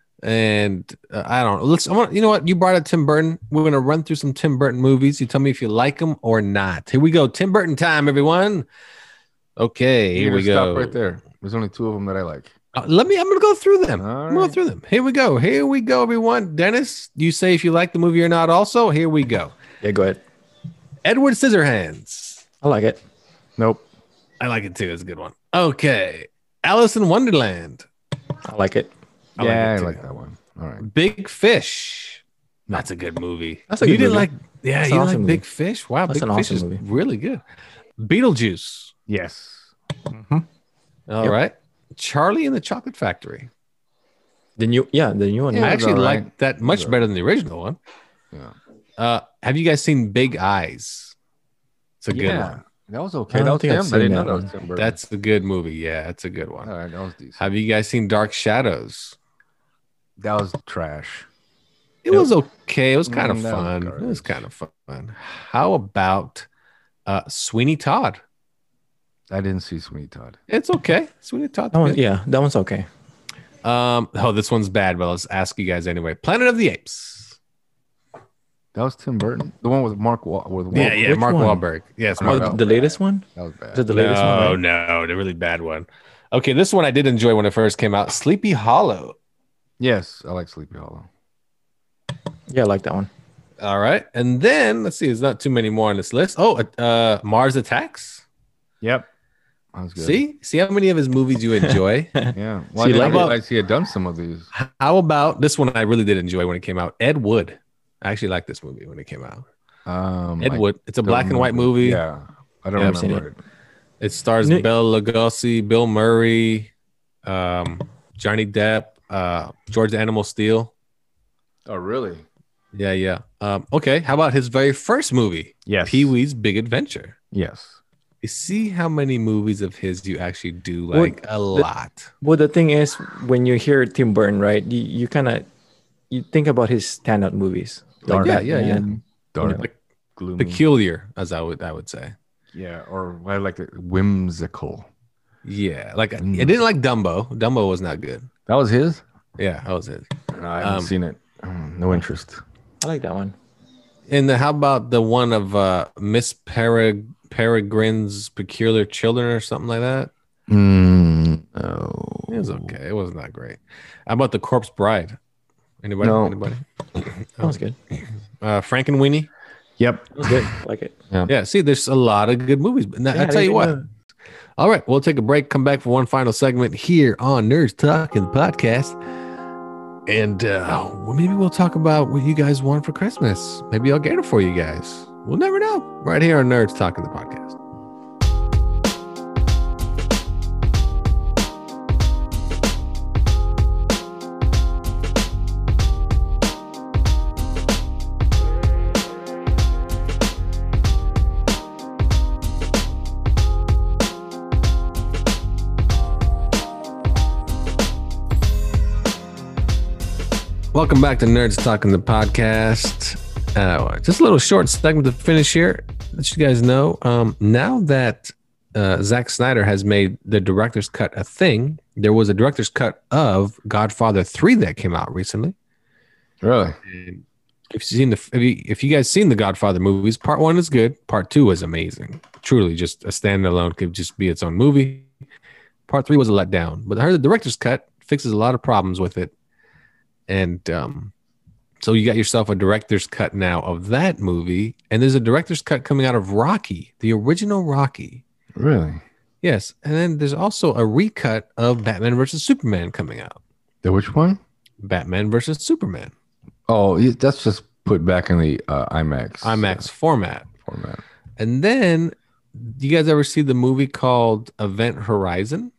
And I don't know. You know what? You brought up Tim Burton. We're going to run through some Tim Burton movies. You tell me if you like them or not. Here we go. Tim Burton time, everyone. Okay, here we go. Stop right there. There's only two of them that I like. I'm going to go through them. I'm going to go through them. Here we go, everyone. Dennis, you say if you like the movie or not also. Here we go. Yeah, go ahead. Edward Scissorhands. I like it. Nope. I like it too. It's a good one. Okay. Alice in Wonderland. I like it. I like that one. All right. Big Fish. That's a good movie. That's a good you didn't movie. like, yeah, you awesome like movie. Big Fish. Wow, That's Big an Fish awesome is movie. really good. Beetlejuice. Yes. All right. Charlie and the Chocolate Factory. The new one. I actually like that much better than the original one. Yeah. Have you guys seen Big Eyes? It's a good one. That was okay. I don't think I've seen that one. That's a good movie. Yeah, it's a good one. All right, that was decent. Have you guys seen Dark Shadows? That was trash. It was okay. It was kind of that was fun. garbage. It was kind of fun. How about Sweeney Todd? I didn't see Sweeney Todd. It's okay. Sweeney Todd. That one's okay. This one's bad, but let's ask you guys anyway. Planet of the Apes. That was Tim Burton, the one with Mark Wahlberg. Yeah, Which Mark one? Wahlberg. Yes, Mark. The latest one. That was bad. Is it the latest one? Right? No, the really bad one. Okay, this one I did enjoy when it first came out. Sleepy Hollow. Yes, I like Sleepy Hollow. Yeah, I like that one. All right, and then let's see. There's not too many more on this list. Oh, Mars Attacks. Yep. See how many of his movies you enjoy. Yeah. Well, I didn't realize he had done some of these. How about this one? I really did enjoy when it came out. Ed Wood. I actually liked this movie when it came out. Ed Wood. It's a black and white movie. Yeah, I don't remember it. It stars Bela Lugosi, Bill Murray, Johnny Depp, George Animal Steel. Oh, really? Yeah. Okay. How about his very first movie? Yes. Pee-wee's Big Adventure. Yes. You see how many movies of his you actually do like a lot. Well, the thing is, when you hear Tim Burton, right, you kind of think about his standout movies. Like, yeah. Dark, Like, gloomy. peculiar, as I would say. Yeah, or I like it, whimsical. Yeah, like I didn't like Dumbo. Dumbo was not good. That was his? Yeah, that was it. No, I haven't seen it. No interest. I like that one. And how about the one of Miss Peregrine's Peculiar Children or something like that? No. It was okay. It was not great. How about The Corpse Bride? Anybody? No. Anybody? That was good. Frankenweenie? Yep. That was good. I like it. Yeah, see, there's a lot of good movies. But I tell you what. All right, we'll take a break, come back for one final segment here on Nerds Talking the podcast. And maybe we'll talk about what you guys want for Christmas. Maybe I'll get it for you guys. We'll never know. Right here on Nerds Talking the podcast. Welcome back to Nerds Talking the podcast. Just a little short segment to finish here. Let you guys know, now that Zack Snyder has made the director's cut a thing, there was a director's cut of Godfather 3 that came out recently. Really? And if you guys seen the Godfather movies, part 1 is good. Part 2 is amazing. Truly, just a standalone, could just be its own movie. Part 3 was a letdown, but I heard the director's cut fixes a lot of problems with it. And so you got yourself a director's cut now of that movie, and there's a director's cut coming out of Rocky, the original Rocky. Really? Yes, and then there's also a recut of Batman versus Superman coming out. The which one? Batman versus Superman. Oh, that's just put back in the IMAX format. And then, you guys ever see the movie called Event Horizon?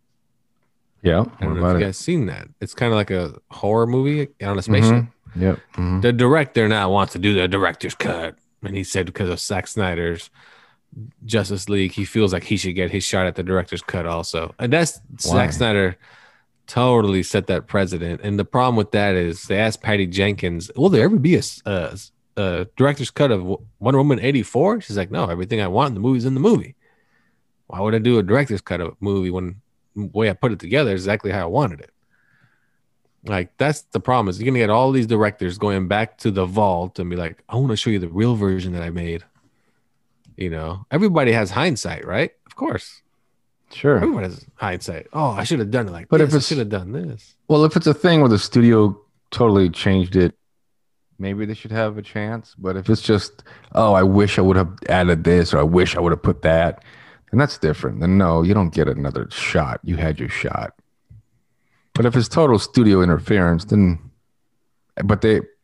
Yeah. I don't know if you guys seen that. It's kind of like a horror movie on a spaceship. Mm-hmm. Yep. Mm-hmm. The director now wants to do the director's cut. And he said because of Zack Snyder's Justice League, he feels like he should get his shot at the director's cut also. And that's Zack Snyder totally set that precedent. And the problem with that is they asked Patty Jenkins, will there ever be a director's cut of Wonder Woman 84? She's like, no, everything I want in the movie's in the movie. Why would I do a director's cut of a movie when the way I put it together is exactly how I wanted it? Like, that's the problem, is you're going to get all these directors going back to the vault and be like, I want to show you the real version that I made. You know, everybody has hindsight, right? Of course. Sure. Everyone has hindsight. Oh, I should have done it like but this. If I should have done this. Well, if it's a thing where the studio totally changed it, maybe they should have a chance. But if it's just, oh, I wish I would have added this, or I wish I would have put that, then that's different. Then no, you don't get another shot. You had your shot. But if it's total studio interference, then,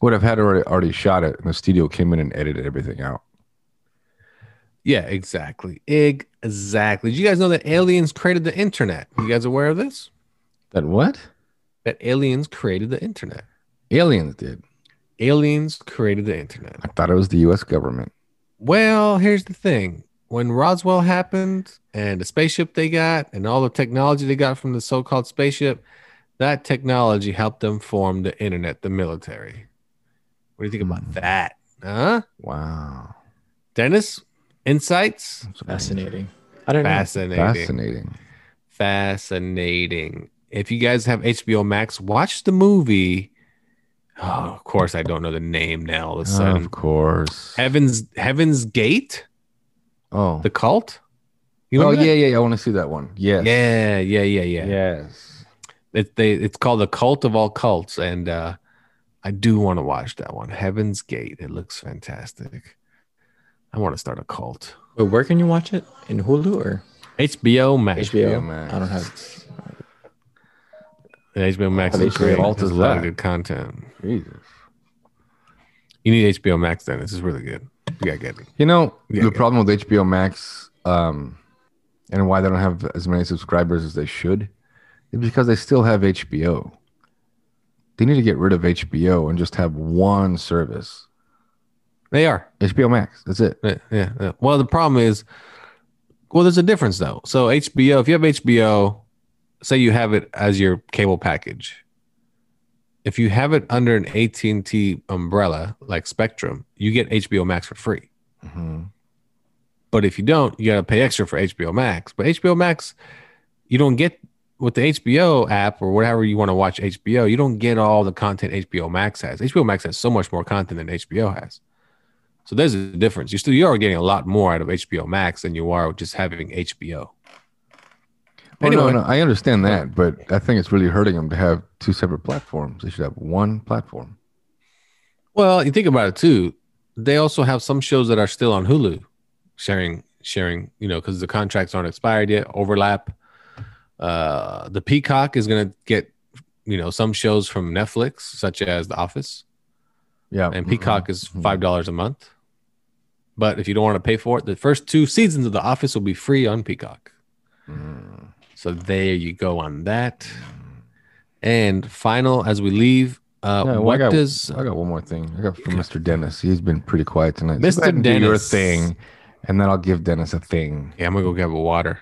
would have had already shot it, and the studio came in and edited everything out. Yeah, exactly. Exactly. Did you guys know that aliens created the internet? You guys aware of this? That what? That aliens created the internet. Aliens did. Aliens created the internet. I thought it was the U.S. government. Well, here's the thing. When Roswell happened and the spaceship they got and all the technology they got from the so-called spaceship, that technology helped them form the internet, the military. What do you think about that? Huh? Wow. Dennis, insights? Fascinating. I don't know. Fascinating. If you guys have HBO Max, watch the movie. Oh, of course, I don't know the name now. All of a sudden. Of course. Heaven's Gate? Oh. The Cult? Yeah. I want to see that one. Yes. Yeah. Yes. It's called The Cult of All Cults, and I do want to watch that one. Heaven's Gate. It looks fantastic. I want to start a cult. Wait, where can you watch it? In Hulu or HBO Max? HBO Max. I don't have. HBO Max is great. Cult is a lot of good content. Jesus. You need HBO Max, then. This is really good. You gotta get it. The problem with HBO Max, and why they don't have as many subscribers as they should, is because they still have HBO. They need to get rid of HBO and just have one service. They are. HBO Max. That's it. Yeah. Well, the problem is, there's a difference, though. So HBO, if you have HBO, say you have it as your cable package. If you have it under an AT&T umbrella, like Spectrum, you get HBO Max for free. Mm-hmm. But if you don't, you got to pay extra for HBO Max. But HBO Max, you don't get, with the HBO app or whatever you want to watch HBO, you don't get all the content HBO Max has. HBO Max has so much more content than HBO has. So there's a difference. You are getting a lot more out of HBO Max than you are just having HBO. Anyway, no, I understand that, but I think it's really hurting them to have two separate platforms. They should have one platform. Well, you think about it too. They also have some shows that are still on Hulu, sharing, because the contracts aren't expired yet, overlap. The Peacock is going to get, some shows from Netflix, such as The Office. Yeah. And Peacock is $5 a month. But if you don't want to pay for it, the first 2 seasons of The Office will be free on Peacock. So there you go on that. And final, as we leave, I got one more thing. I got from Mr. Dennis. He's been pretty quiet tonight. Mr. Dennis, do your thing, and then I'll give Dennis a thing. Yeah, I'm gonna go grab a water.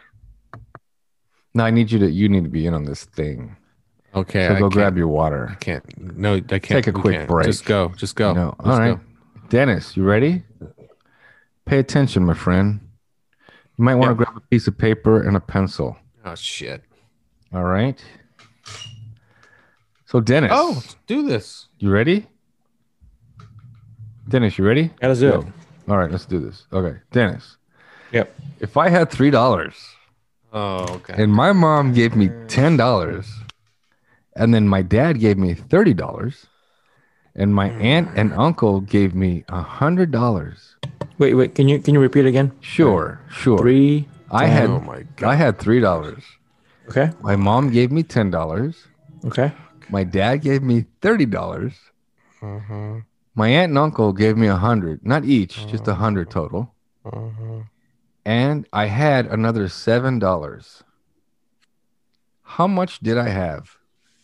No, you need to be in on this thing. Okay, so go grab your water. I can't. No, I can't. Take a quick break. Just go. All right, Dennis, you ready? Pay attention, my friend. You might want to grab a piece of paper and a pencil. Oh shit! All right. So Dennis, let's do this. You ready? Dennis, you ready? Yeah, let's do it. All right, let's do this. Okay, Dennis. Yep. If I had $3, okay, and my mom gave me $10, and then my dad gave me $30, and my aunt and uncle gave me $100. Wait. Can you repeat again? Sure. 3. I had $3. Okay. My mom gave me $10. Okay. My dad gave me $30. My aunt and uncle gave me $100, not each, just $100 total. And I had another $7. How much did I have?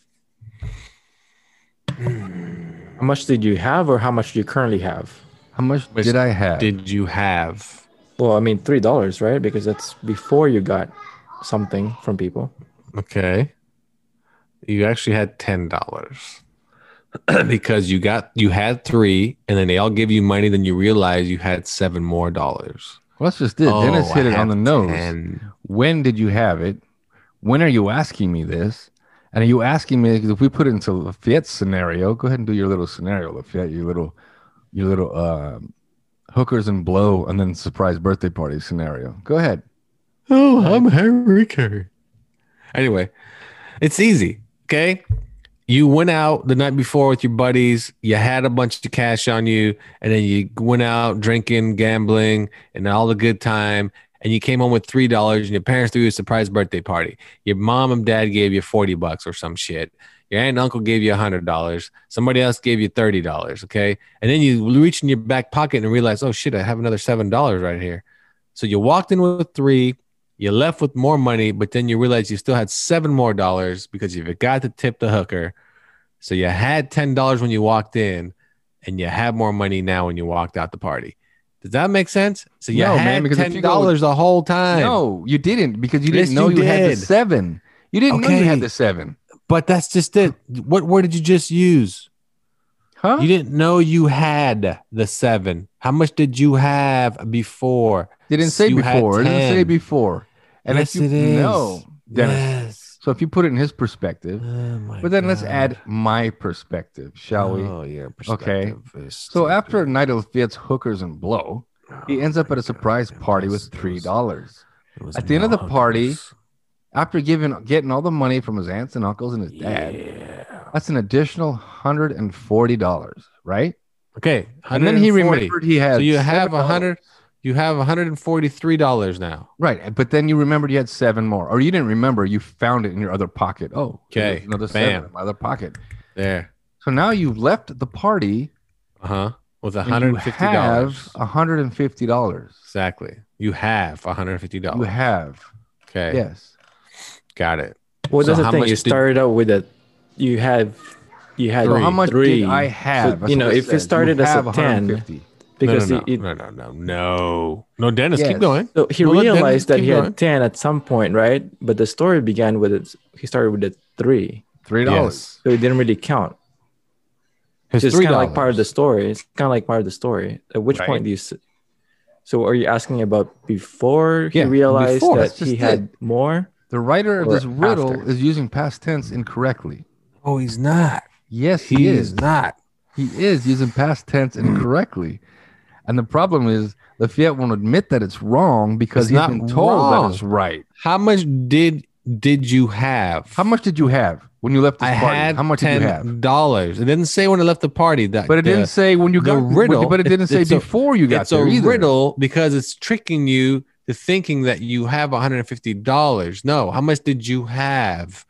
How much did you have, or how much do you currently have? How much did I have? Did you have? Well, I mean $3, right? Because that's before you got something from people. Okay. You actually had $10 because you had 3, and then they all give you money. Then you realize you had $7 more. Well, that's just it. Dennis hit it on the nose. 10. When did you have it? When are you asking me this? And are you asking me, because if we put it into Lafayette's scenario, go ahead and do your little scenario, Lafayette, your little hookers and blow and then surprise birthday party scenario. Go ahead. Oh, I'm Harry Carey. Anyway, it's easy. Okay. You went out the night before with your buddies. You had a bunch of cash on you, and then you went out drinking, gambling, and all the good time. and you came home with $3 and your parents threw you a surprise birthday party. Your mom and dad gave you $40 or some shit. Your aunt and uncle gave you $100. Somebody else gave you $30. Okay. And then you reach in your back pocket and realize, oh shit, I have another $7 right here. So you walked in with $3, you left with more money, but then you realize you still had $7 more because you forgot to tip the hooker. So you had $10 when you walked in, and you have more money now when you walked out the party. Does that make sense? So you had $10 the whole time. No, you didn't, because you didn't know you had the 7. You didn't know you had the 7. But that's just it. What word did you just use? Huh? You didn't know you had the 7. How much did you have before? It didn't say before. It didn't say before. And yes, it is. No, Dennis. Yes. So if you put it in his perspective, but then let's add my perspective, shall we? Oh, yeah. Okay. So after a night of Fiat's hookers and blow, he ends up at a surprise party with $3. At the end of the party, after getting all the money from his aunts and uncles and his dad, that's an additional $140, right? Okay. And then he remembered he had. So you have You have $143 now. Right. But then you remembered you had 7 more. Or you didn't remember. You found it in your other pocket. Oh, okay. Another 7 in my other pocket. There. So now you've left the party. With $150. You have $150. Exactly. You have $150. You have. Okay. Yes. Got it. Well, that's the thing. You started out with it. You had so how much 3. did I have? So, if it started as a 10. Because no, Dennis, keep going. So he realized that he had 10 at some point, right? But the story began with it. He started with the $3. Yes. So it didn't really count. It's kind of like part of the story. It's kind of like part of the story. At which point do you? So are you asking about before he realized that he had more? The writer of this riddle is using past tense incorrectly. Oh, he's not. Yes, he is not. He is using past tense incorrectly. And the problem is the Fiat won't admit that it's wrong because he's been told that it's right. How much did you have? How much did you have when you left the party? How much did you have? $10. It didn't say when I left the party. But it didn't say when you got the riddle. But it didn't say before you got there either. It's a riddle because it's tricking you to thinking that you have $150. No. How much did you have?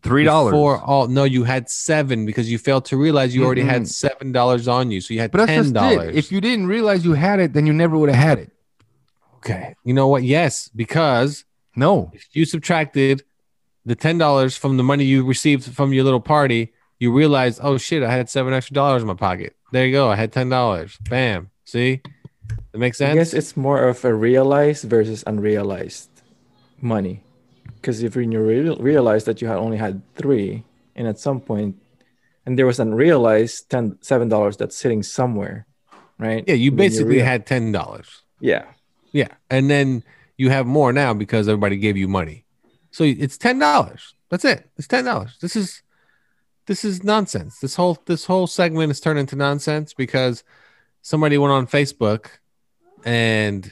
$3. No, you had 7 because you failed to realize you already had $7 on you. So you had $10. If you didn't realize you had it, then you never would have had it. Okay. You know what? Yes, because if you subtracted the $10 from the money you received from your little party, you realize, oh shit, I had $7 extra in my pocket. There you go. I had $10. Bam. See? That makes sense? I guess it's more of a realized versus unrealized money. Because if you realize that you had only had 3, and at some point, and there was unrealized $7 that's sitting somewhere, right? Yeah, you basically had $10. Yeah. Yeah, and then you have more now because everybody gave you money. So it's $10. That's it. It's $10. This is nonsense. This whole segment is turned into nonsense because somebody went on Facebook and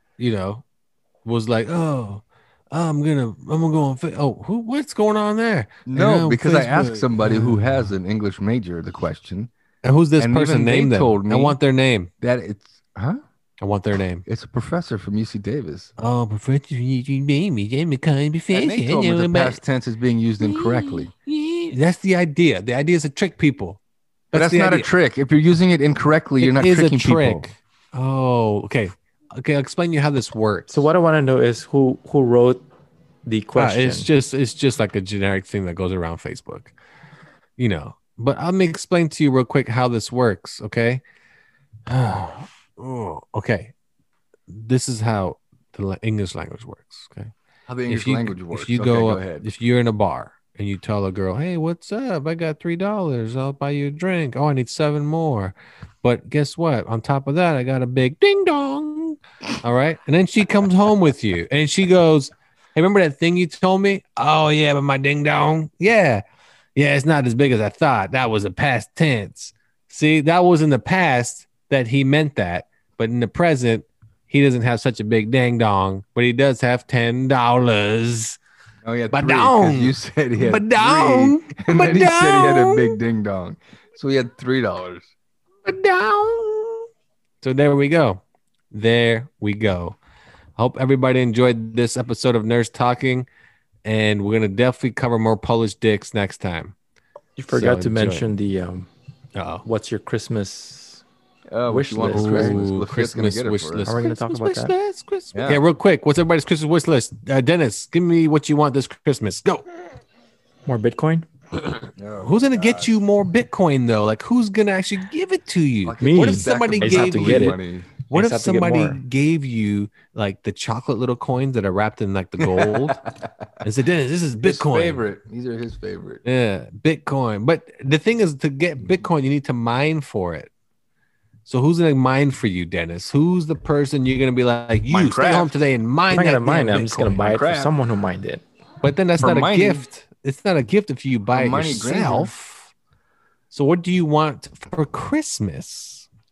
was like, oh, I'm gonna go on. What's going on there? No, because Facebook. I asked somebody who has an English major the question. And who's this person? Name them. Told me I want their name. That it's I want their name. It's a professor from UC Davis. Oh, professor, you made me. And they told me the past tense is being used incorrectly. That's the idea. The idea is to trick people. But that's not a trick. If you're using it incorrectly, you're not tricking people. Oh, okay. Okay, I'll explain you how this works. So what I want to know is who wrote the question. It's just like a generic thing that goes around Facebook, But let me explain to you real quick how this works. Okay. Okay. This is how the English language works. Okay. How the English language works. If you go ahead. If you're in a bar and you tell a girl, "Hey, what's up? I got $3. I'll buy you a drink. Oh, I need 7 more." But guess what? On top of that, I got a big ding dong. All right. And then she comes home with you and she goes, "Hey, remember that thing you told me? Oh, yeah, but my ding dong. Yeah. Yeah, it's not as big as I thought. That was a past tense." See, that was in the past that he meant that. But in the present, he doesn't have such a big ding dong, but he does have $10. Oh, yeah. But dong. You said he had but dong. And then he said he had a big ding dong. So he had $3. But dong. So there we go. Hope everybody enjoyed this episode of Nerds Talking, and we're gonna definitely cover more Polish dicks next time. You forgot to mention the what's your Christmas wish list? Christmas wish list. Are we gonna talk about that? Yeah, real quick. What's everybody's Christmas wish list? Dennis, give me what you want this Christmas. Go. More Bitcoin. Who's gonna get you more Bitcoin though? Like, who's gonna actually give it to you? Me. What if somebody gave you money? What if somebody gave you like the chocolate little coins that are wrapped in like the gold and said, Dennis, this is Bitcoin. His favorite. These are his favorite. Yeah, Bitcoin. But the thing is, to get Bitcoin, you need to mine for it. So who's going to mine for you, Dennis? Who's the person you're going to be like, you Minecraft. Stay home today and mine I'm not that gonna mine it. Bitcoin. I'm just going to buy it for someone who mined it. But then that's For not mining. a gift. It's not a gift if you buy it yourself. So what do you want for Christmas?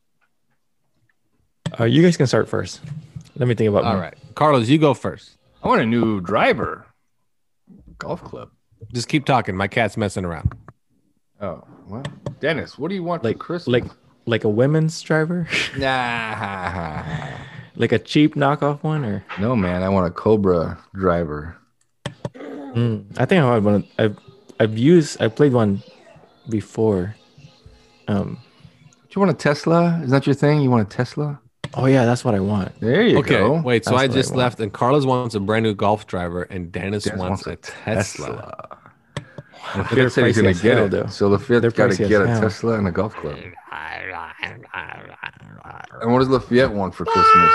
You guys can start first. Let me think about All right. Carlos, you go first. I want a new driver. Golf club. Just keep talking. My cat's messing around. Oh, well. Dennis, what do you want for Christmas? Like a women's driver? Nah. Like a cheap knockoff one, or No, man. I want a Cobra driver. I think I had one. I played one before. Do you want a Tesla? Is that your thing? You want a Tesla? Oh yeah, that's what I want. There you go. Wait. So That's I what I just want. left, and Carlos wants a brand new golf driver, and Dennis wants a Tesla. Lafitte said he's going to get it. though. So Lafitte's They're got to pricey as get a hell. Tesla and a golf club. And what does Lafayette want for Christmas?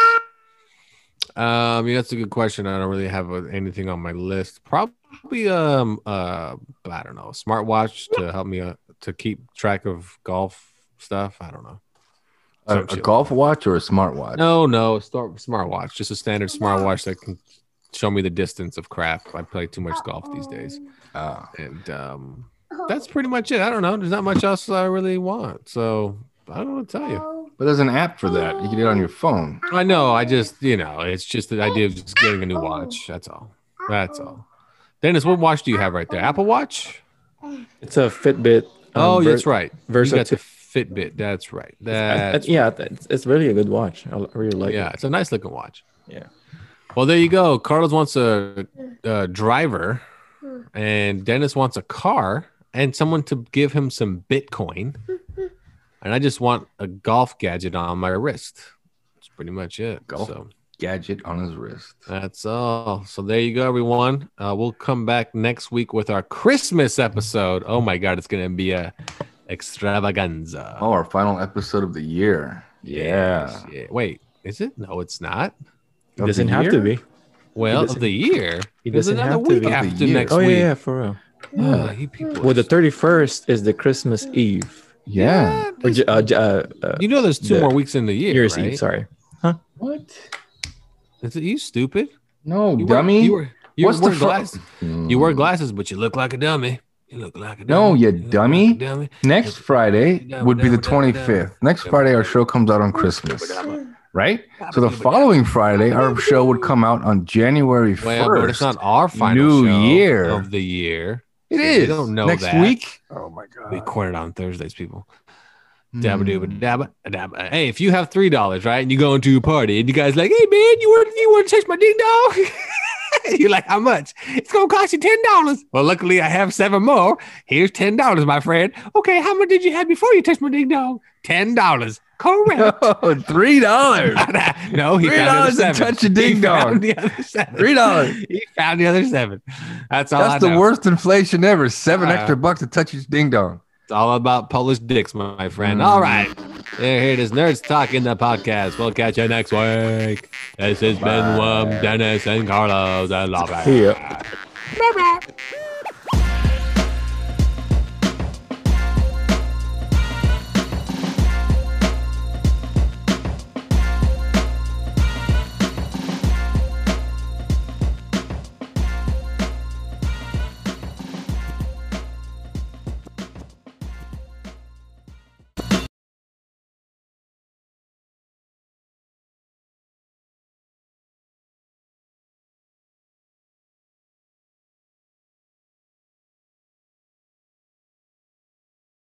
That's a good question. I don't really have anything on my list. Probably I don't know, smartwatch to help me to keep track of golf stuff. I don't know. A golf watch or a smartwatch? No, smartwatch. Just a standard smartwatch that can show me the distance of crap. I play too much golf these days. And that's pretty much it. I don't know. There's not much else I really want. So I don't know what to tell you. But there's an app for that. You can do it on your phone. I know. I just, it's just the idea of just getting a new watch. That's all. Dennis, what watch do you have right there? Apple Watch? It's a Fitbit. That's right. Versa You got the Fitbit. That's right. It's really a good watch. I really like it. Yeah, it's a nice looking watch. Yeah. Well, there you go. Carlos wants a driver, and Dennis wants a car, and someone to give him some Bitcoin. And I just want a golf gadget on my wrist. That's pretty much it. Gadget on his wrist. That's all. So there you go, everyone. We'll come back next week with our Christmas episode. Oh my God, it's going to be a extravaganza. Oh, our final episode of the year. Yeah. Wait, is it? No, it's not. It doesn't have to be. Well, of the year. It There's doesn't another have to week be. after next Oh week. yeah, for real. You people. Well, the 31st is the Christmas Eve. Yeah. Or there's 2 more weeks in the year, Year's right? Eve. Sorry. What? Is it you stupid? No, dummy. You What's wear the glasses. You wear glasses, but you look like a dummy. You look like a dummy. No, you look like dummy. a dummy. Next Friday would be the 25th. Next Friday, our show comes out on Christmas. Right? So the following Friday, our show would come out on January 1st. Well, but it's not our final New show year of the year. It is. We don't know next that. week. Oh my God. We record it on Thursdays, people. Dabba dooba dabba dabba. Hey, if you have $3, right, and you go into a party, and you guys like, hey man, you want to touch my ding dong? You're like, how much? It's gonna cost you $10. Well, luckily I have 7 more. Here's $10, my friend. Okay, how much did you have before you touched my ding dong? $10. Correct. Oh, $3. No, he found the other $7. $3 to touch a ding dong. $3. He found the other 7. That's all. That's the worst inflation ever. $7 extra bucks to touch his ding dong. It's all about Polish dicks, my friend. All right. Here it is. Nerds Talking, the podcast. We'll catch you next week. This has been Dennis and Carlos. I love it. Yeah. Bye-bye.